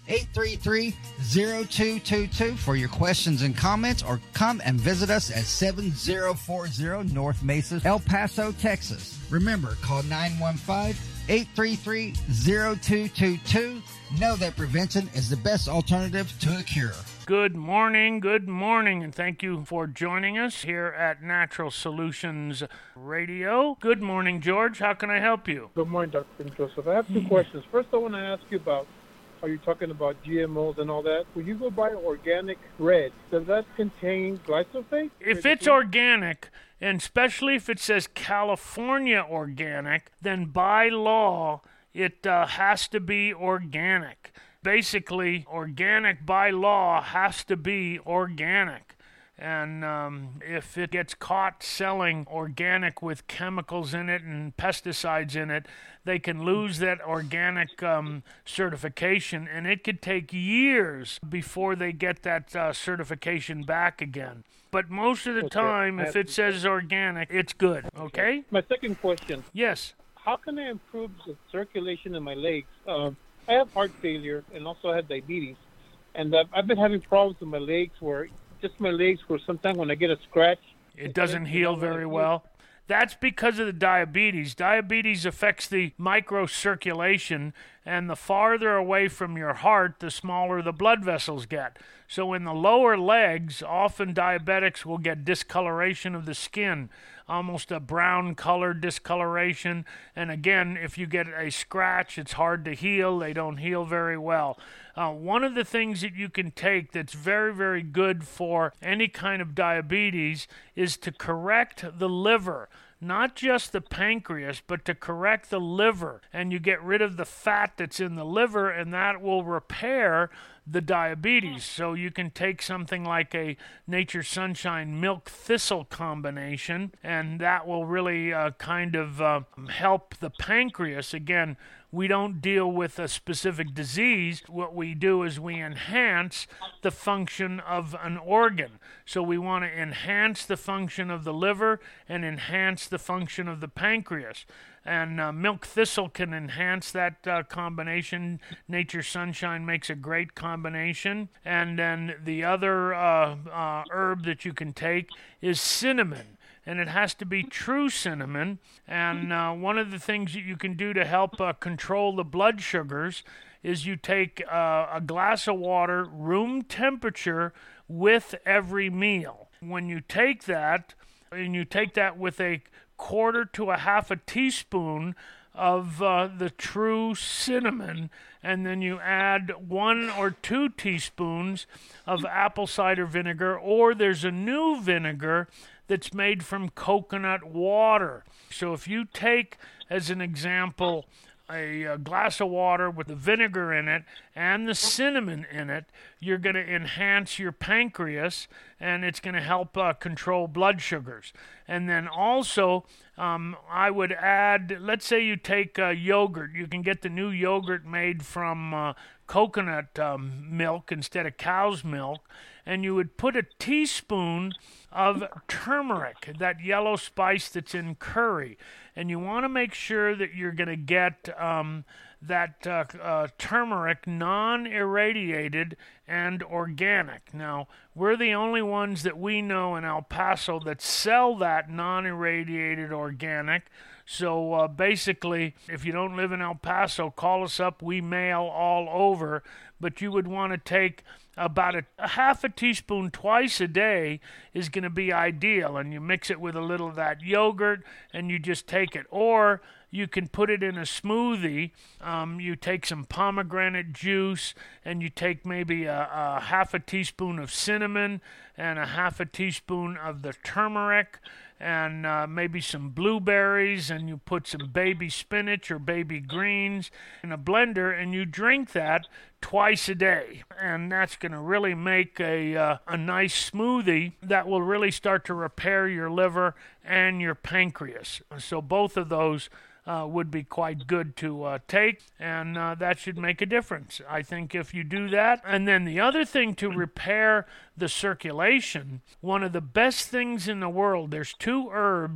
eight three three, zero two two two for your questions and comments, or come and visit us at seven zero four zero North Mesa, El Paso, Texas. Remember, call nine one five, eight three three, zero two two two. Know that prevention is the best alternative to a cure. Good morning, good morning, and thank you for joining us here at Natural Solutions Radio. Good morning, George. How can I help you? Good morning, Doctor Joseph. I have two questions. First, I want to ask you about, are you talking about G M Os and all that? When you go buy organic red, does that contain glyphosate? If it's organic, and especially if it says California organic, then by law, it uh, has to be organic. Basically, organic by law has to be organic. And um, if it gets caught selling organic with chemicals in it and pesticides in it, they can lose that organic um, certification, and it could take years before they get that uh, certification back again. But most of the Okay. time, if it says organic, it's good, okay? My second question, Yes. how can I improve the circulation in my legs? Um, I have heart failure and also I have diabetes. And uh, I've been having problems with my legs where, just my legs where sometimes when I get a scratch, It doesn't heal very well. That's because of the diabetes. Diabetes affects the microcirculation, and the farther away from your heart, the smaller the blood vessels get. So in the lower legs, often diabetics will get discoloration of the skin, almost a brown color discoloration. And again, if you get a scratch, it's hard to heal. They don't heal very well. Uh, one of the things that you can take that's very, very good for any kind of diabetes is to correct the liver. Not just the pancreas, but to correct the liver. And you get rid of the fat that's in the liver, and that will repair the diabetes. So you can take something like a Nature Sunshine milk thistle combination, and that will really uh, kind of uh, help the pancreas. Again, we don't deal with a specific disease. What we do is we enhance the function of an organ. So we want to enhance the function of the liver and enhance the function of the pancreas. And uh, milk thistle can enhance that uh, combination. Nature Sunshine makes a great combination. And then the other uh, uh, herb that you can take is cinnamon. And it has to be true cinnamon. And uh, one of the things that you can do to help uh, control the blood sugars is you take uh, a glass of water, room temperature, with every meal. When you take that, and you take that with a quarter to a half a teaspoon of uh, the true cinnamon, and then you add one or two teaspoons of apple cider vinegar, or there's a new vinegar that's made from coconut water. So if you take, as an example, a, a glass of water with the vinegar in it and the cinnamon in it, you're going to enhance your pancreas, and it's going to help uh, control blood sugars. And then also, um, I would add, let's say you take uh, yogurt. You can get the new yogurt made from uh, coconut um, milk instead of cow's milk, and you would put a teaspoon of turmeric, that yellow spice that's in curry. And you want to make sure that you're going to get um, that uh, uh, turmeric non-irradiated and organic. Now, we're the only ones that we know in El Paso that sell that non-irradiated organic. So uh, basically, if you don't live in El Paso, call us up. We mail all over. But you would want to take about a, a half a teaspoon twice a day is going to be ideal. And you mix it with a little of that yogurt, and you just take it. Or you can put it in a smoothie. Um, you take some pomegranate juice, and you take maybe a, a half a teaspoon of cinnamon and a half a teaspoon of the turmeric, and uh, maybe some blueberries, and you put some baby spinach or baby greens in a blender, and you drink that twice a day. And that's going to really make a, uh, a nice smoothie that will really start to repair your liver and your pancreas. So both of those Uh, would be quite good to uh, take, and uh, that should make a difference, I think, if you do that. And then the other thing to repair the circulation, one of the best things in the world, there's two herbs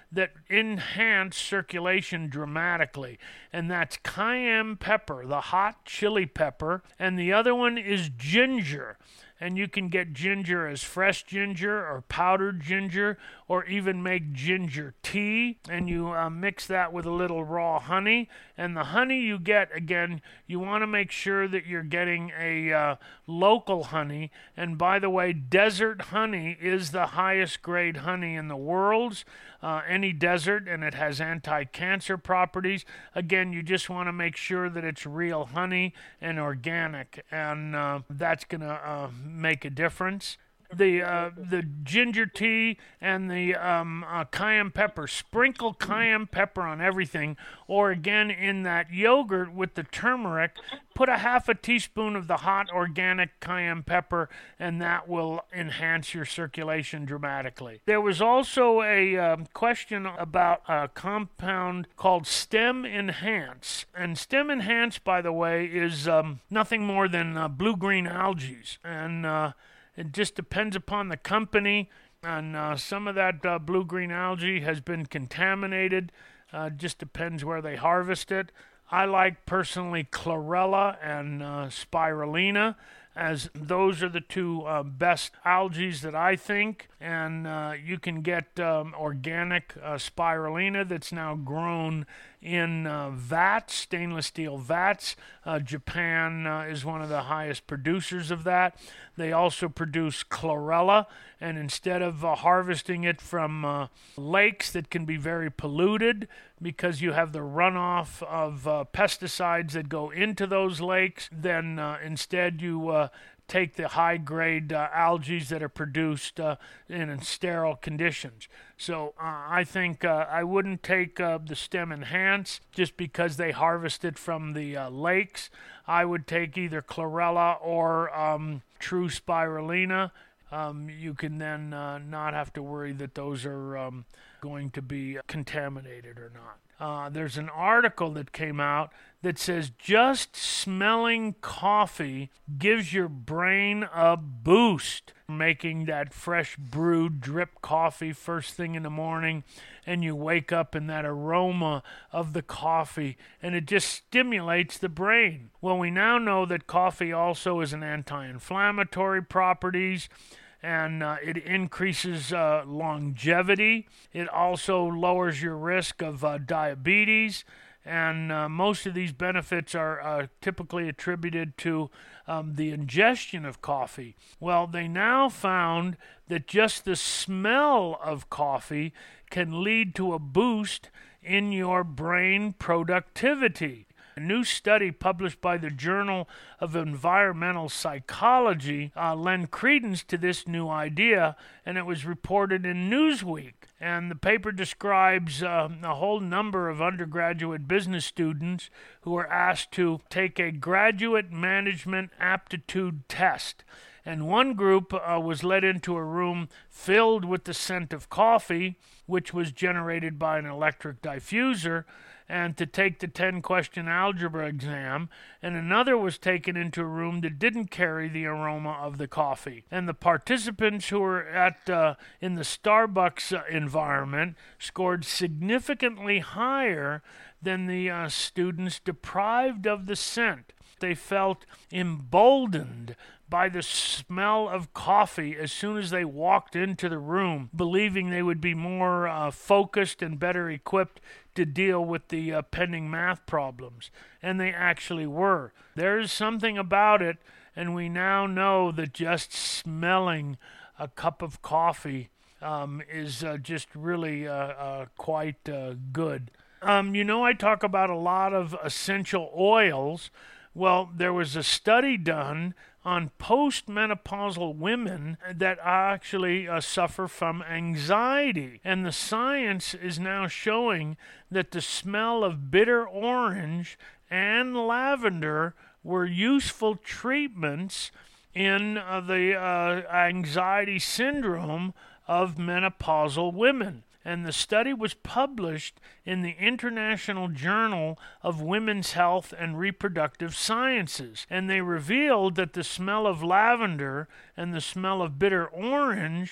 that enhance circulation dramatically, and that's cayenne pepper, the hot chili pepper, and the other one is ginger. And you can get ginger as fresh ginger or powdered ginger, or even make ginger tea, and you uh, mix that with a little raw honey. And the honey you get, again, you want to make sure that you're getting a uh, local honey. And by the way, desert honey is the highest grade honey in the world. Uh, any desert, and it has anti-cancer properties. Again, you just want to make sure that it's real honey and organic, and uh, that's going to uh, make a difference. The uh, the ginger tea and the um, uh, cayenne pepper. Sprinkle cayenne pepper on everything, or again in that yogurt with the turmeric, put a half a teaspoon of the hot organic cayenne pepper, and that will enhance your circulation dramatically. There was also a uh, question about a compound called Stem Enhance. And Stem Enhance, by the way, is um, nothing more than uh, blue-green algae. And uh, it just depends upon the company, and uh, some of that uh, blue-green algae has been contaminated. Uh, just depends where they harvest it. I like personally chlorella and uh, spirulina, as those are the two uh, best algae that I think. And uh, you can get um, organic uh, spirulina that's now grown in uh, vats, stainless steel vats. Uh, Japan uh, is one of the highest producers of that. They also produce chlorella, and instead of uh, harvesting it from uh, lakes that can be very polluted, because you have the runoff of uh, pesticides that go into those lakes, then uh, instead you uh, take the high-grade uh, algae that are produced uh, in sterile conditions. So uh, I think uh, I wouldn't take uh, the Stem Enhance just because they harvest it from the uh, lakes. I would take either chlorella or um, true spirulina. Um, you can then uh, not have to worry that those are um, going to be contaminated or not. Uh, there's an article that came out that says just smelling coffee gives your brain a boost. Making that fresh brewed drip coffee first thing in the morning, and you wake up in that aroma of the coffee, and it just stimulates the brain. Well, we now know that coffee also is an anti-inflammatory properties, and uh, it increases uh, longevity. It also lowers your risk of uh, diabetes. And uh, most of these benefits are uh, typically attributed to um, the ingestion of coffee. Well, they now found that just the smell of coffee can lead to a boost in your brain productivity. A new study published by the Journal of Environmental Psychology uh, lent credence to this new idea, and it was reported in Newsweek. And the paper describes uh, a whole number of undergraduate business students who were asked to take a graduate management aptitude test. And one group uh, was led into a room filled with the scent of coffee, which was generated by an electric diffuser, and to take the ten-question algebra exam, and another was taken into a room that didn't carry the aroma of the coffee. And the participants who were at uh, in the Starbucks uh, environment scored significantly higher than the uh, students deprived of the scent. They felt emboldened by the smell of coffee as soon as they walked into the room, believing they would be more uh, focused and better equipped to deal with the uh, pending math problems. And they actually were. There's something about it, and we now know that just smelling a cup of coffee um, is uh, just really uh, uh, quite uh, good. Um, you know, I talk about a lot of essential oils. Well, there was a study done on postmenopausal women that actually uh, suffer from anxiety. And the science is now showing that the smell of bitter orange and lavender were useful treatments in uh, the uh, anxiety syndrome of menopausal women. And the study was published in the International Journal of Women's Health and Reproductive Sciences. And they revealed that the smell of lavender and the smell of bitter orange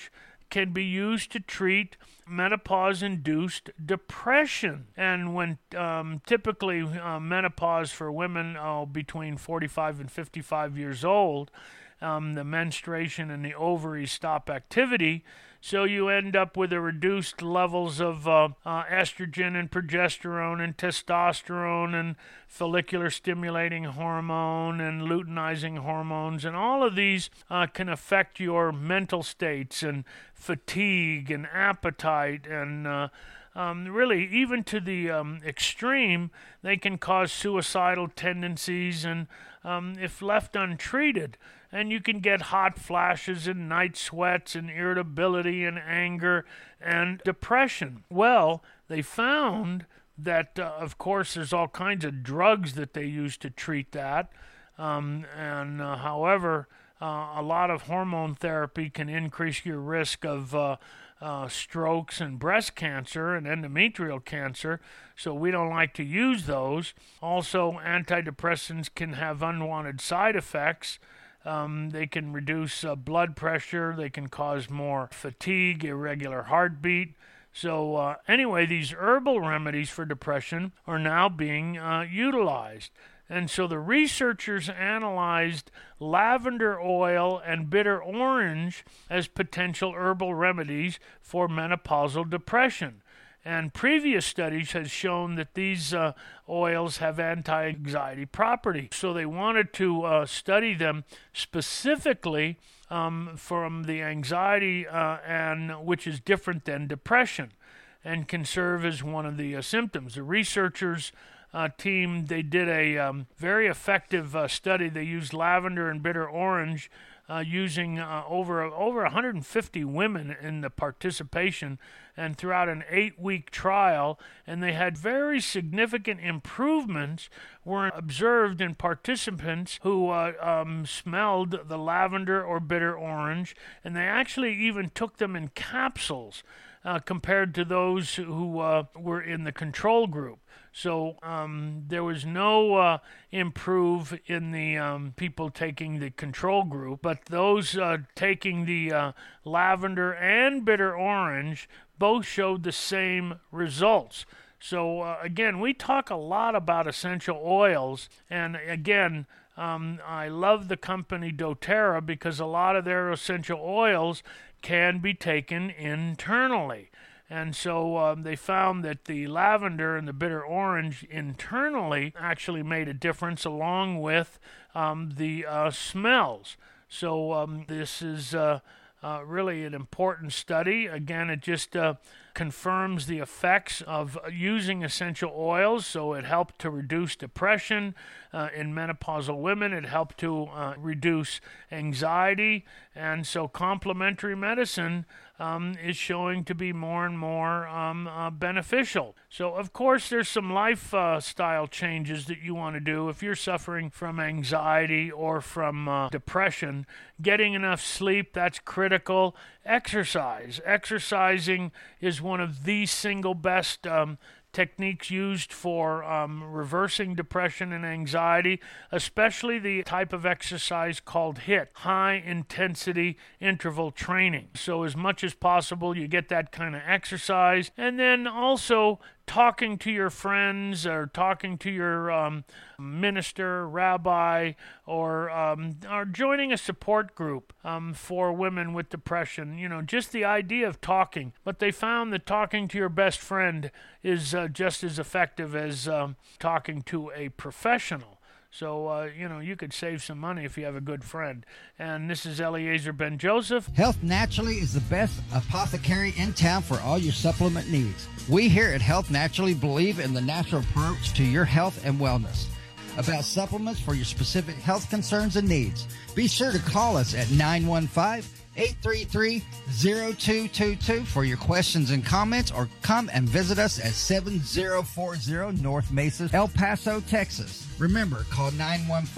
can be used to treat menopause-induced depression. And when um, typically uh, menopause for women uh, between forty-five and fifty-five years old, um, the menstruation and the ovaries stop activity, so you end up with a reduced levels of uh, uh, estrogen and progesterone and testosterone and follicular stimulating hormone and luteinizing hormones, and all of these uh, can affect your mental states and fatigue and appetite, and uh, um, really even to the um, extreme, they can cause suicidal tendencies, and um, if left untreated, and you can get hot flashes and night sweats and irritability and anger and depression. Well, they found that, uh, of course, there's all kinds of drugs that they use to treat that. Um, and uh, however, uh, a lot of hormone therapy can increase your risk of uh, uh, strokes and breast cancer and endometrial cancer, so we don't like to use those. Also, antidepressants can have unwanted side effects. Um, they can reduce uh, blood pressure. They can cause more fatigue, irregular heartbeat. So uh, anyway, these herbal remedies for depression are now being uh, utilized. And so the researchers analyzed lavender oil and bitter orange as potential herbal remedies for menopausal depression. And previous studies have shown that these uh, oils have anti-anxiety properties. So they wanted to uh, study them specifically um, from the anxiety, uh, and which is different than depression, and can serve as one of the uh, symptoms. The researchers uh, team, they did a um, very effective uh, study. They used lavender and bitter orange Uh, using uh, over over one hundred fifty women in the participation, and throughout an eight-week trial, and they had very significant improvements were observed in participants who uh, um, smelled the lavender or bitter orange, and they actually even took them in capsules uh, compared to those who uh, were in the control group. So um, there was no uh, improve in the um, people taking the control group, but those uh, taking the uh, lavender and bitter orange both showed the same results. So uh, again, we talk a lot about essential oils, and again, um, I love the company doTERRA because a lot of their essential oils can be taken internally. And so um, they found that the lavender and the bitter orange internally actually made a difference, along with um, the uh, smells. So um, this is uh, uh, really an important study. Again, it just uh, confirms the effects of using essential oils. So it helped to reduce depression uh, in menopausal women. It helped to uh, reduce anxiety. And so complementary medicine Um, is showing to be more and more um, uh, beneficial. So, of course, there's some lifestyle uh, changes that you want to do if you're suffering from anxiety or from uh, depression. Getting enough sleep, that's critical. Exercise. Exercising is one of the single best um, techniques used for um, reversing depression and anxiety, especially the type of exercise called HIIT, high intensity interval training. So as much as possible, you get that kind of exercise. And then also talking to your friends or talking to your um, minister, rabbi, or, um, or joining a support group um, for women with depression. You know, just the idea of talking. But they found that talking to your best friend is uh, just as effective as um, talking to a professional. So, uh, you know, you could save some money if you have a good friend. And this is Eliezer Ben-Joseph. Health Naturally is the best apothecary in town for all your supplement needs. We here at Health Naturally believe in the natural approach to your health and wellness. About supplements for your specific health concerns and needs. Be sure to call us at nine one five, eight three three, zero two two two for your questions and comments, or come and visit us at seven zero four zero North Mesa, El Paso, Texas. Remember, call nine one five,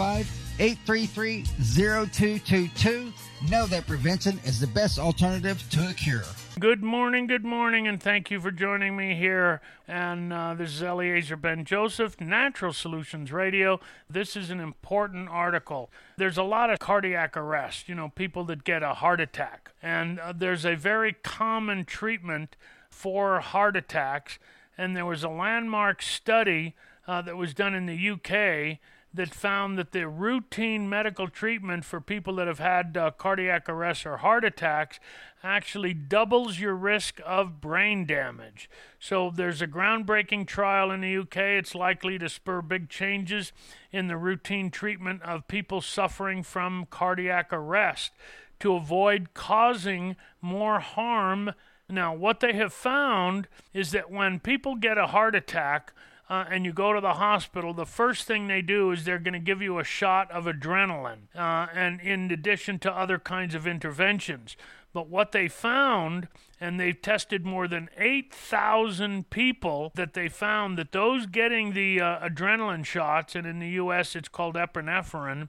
eight three three, zero two two two. Know that prevention is the best alternative to a cure. Good morning, good morning, and thank you for joining me here. And uh, this is Eliezer Ben-Joseph, Natural Solutions Radio. This is an important article. There's a lot of cardiac arrest, you know, people that get a heart attack. And uh, there's a very common treatment for heart attacks. And there was a landmark study uh, that was done in the U K that found that the routine medical treatment for people that have had uh, cardiac arrest or heart attacks actually doubles your risk of brain damage. So there's a groundbreaking trial in the U K. It's likely to spur big changes in the routine treatment of people suffering from cardiac arrest to avoid causing more harm. Now, what they have found is that when people get a heart attack, Uh, and you go to the hospital, the first thing they do is they're going to give you a shot of adrenaline, uh, and in addition to other kinds of interventions. But what they found, and they've tested more than eight thousand people, that they found that those getting the uh, adrenaline shots, and in the U S it's called epinephrine,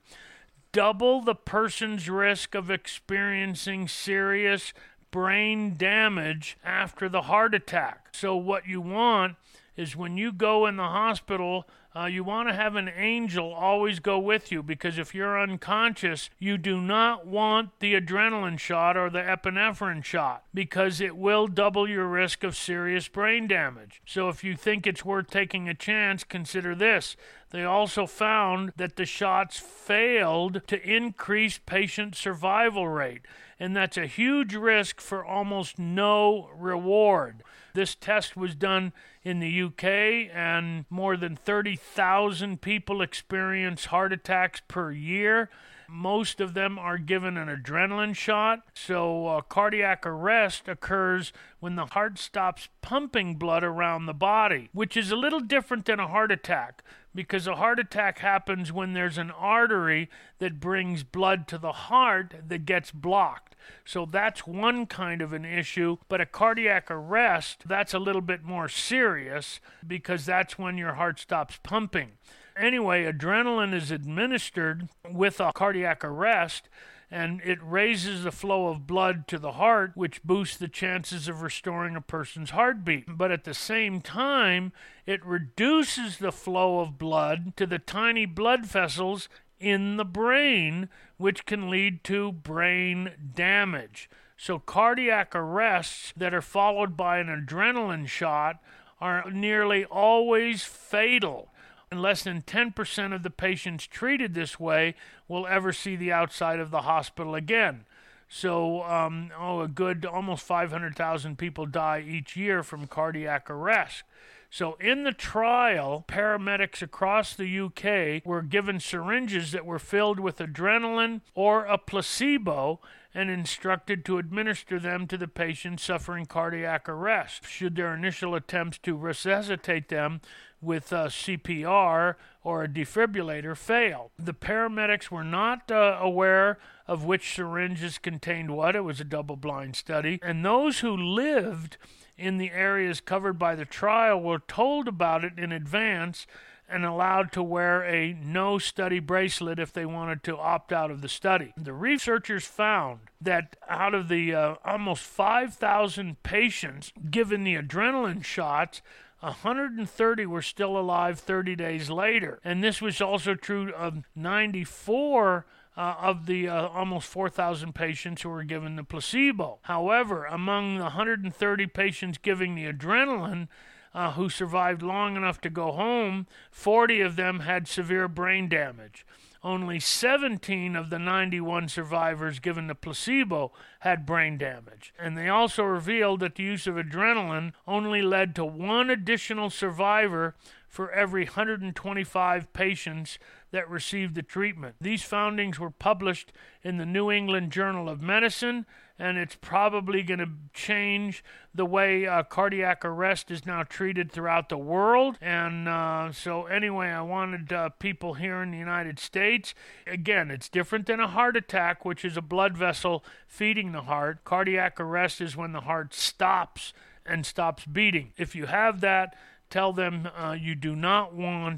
double the person's risk of experiencing serious brain damage after the heart attack. So what you want is when you go in the hospital, uh, you want to have an angel always go with you, because if you're unconscious, you do not want the adrenaline shot or the epinephrine shot, because it will double your risk of serious brain damage. So if you think it's worth taking a chance, consider this. They also found that the shots failed to increase patient survival rate, and that's a huge risk for almost no reward. This test was done in the U K, and more than thirty thousand people experience heart attacks per year. Most of them are given an adrenaline shot. So uh, cardiac arrest occurs when the heart stops pumping blood around the body, which is a little different than a heart attack, because a heart attack happens when there's an artery that brings blood to the heart that gets blocked. So that's one kind of an issue. But a cardiac arrest, that's a little bit more serious, because that's when your heart stops pumping. Anyway, adrenaline is administered with a cardiac arrest, and it raises the flow of blood to the heart, which boosts the chances of restoring a person's heartbeat. But at the same time, it reduces the flow of blood to the tiny blood vessels in the brain, which can lead to brain damage. So cardiac arrests that are followed by an adrenaline shot are nearly always fatal. And less than ten percent of the patients treated this way will ever see the outside of the hospital again. So, um, oh, a good almost five hundred thousand people die each year from cardiac arrest. So in the trial, paramedics across the U K were given syringes that were filled with adrenaline or a placebo and instructed to administer them to the patients suffering cardiac arrest should their initial attempts to resuscitate them with uh, C P R or a defibrillator fail. The paramedics were not uh, aware of which syringes contained what. It was a double-blind study. And those who lived in the areas covered by the trial were told about it in advance and allowed to wear a no-study bracelet if they wanted to opt out of the study. The researchers found that out of the uh, almost five thousand patients given the adrenaline shots, one hundred thirty were still alive thirty days later. And this was also true of ninety-four uh, of the uh, almost four thousand patients who were given the placebo. However, among the one hundred thirty patients giving the adrenaline, Uh, who survived long enough to go home, forty of them had severe brain damage. Only seventeen of the ninety-one survivors given the placebo had brain damage. And they also revealed that the use of adrenaline only led to one additional survivor for every one hundred twenty-five patients that received the treatment. These findings were published in the New England Journal of Medicine, and it's probably going to change the way uh, cardiac arrest is now treated throughout the world. And uh, so anyway, I wanted uh, people here in the United States, again, it's different than a heart attack, which is a blood vessel feeding the heart. Cardiac arrest is when the heart stops and stops beating. If you have that, tell them uh, you do not want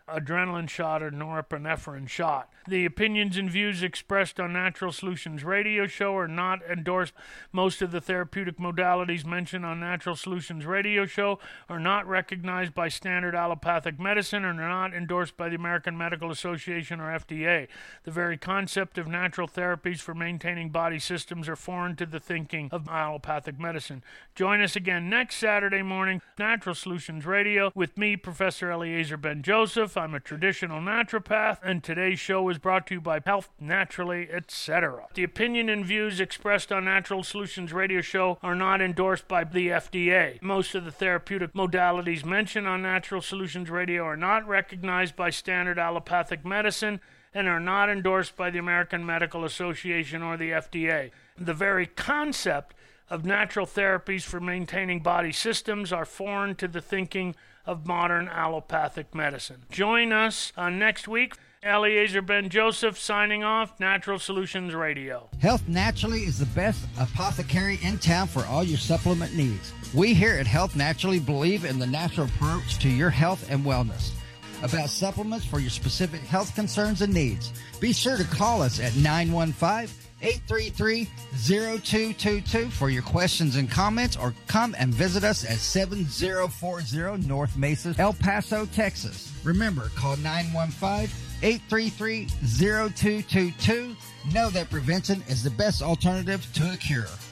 adrenaline shot or norepinephrine shot. The opinions and views expressed on Natural Solutions Radio Show are not endorsed. Most of the therapeutic modalities mentioned on Natural Solutions Radio Show are not recognized by standard allopathic medicine and are not endorsed by the American Medical Association or F D A. The very concept of natural therapies for maintaining body systems are foreign to the thinking of allopathic medicine. Join us again next Saturday morning, Natural Solutions Radio, with me, Professor Eliezer Ben-Joseph. I'm a traditional naturopath, and today's show is brought to you by Health Naturally, et cetera. The opinion and views expressed on Natural Solutions Radio Show are not endorsed by the F D A. Most of the therapeutic modalities mentioned on Natural Solutions Radio are not recognized by standard allopathic medicine and are not endorsed by the American Medical Association or the F D A. The very concept of natural therapies for maintaining body systems are foreign to the thinking of modern allopathic medicine. Join us uh, next week. Eliezer Ben-Joseph signing off, Natural Solutions Radio. Health Naturally is the best apothecary in town for all your supplement needs. We here at Health Naturally believe in the natural approach to your health and wellness. About supplements for your specific health concerns and needs. Be sure to call us at nine one five, eight three three, zero two two two for your questions and comments, or come and visit us at seven zero four zero North Mesa, El Paso, Texas. Remember, call nine one five, eight three three, zero two two two. Know that prevention is the best alternative to a cure.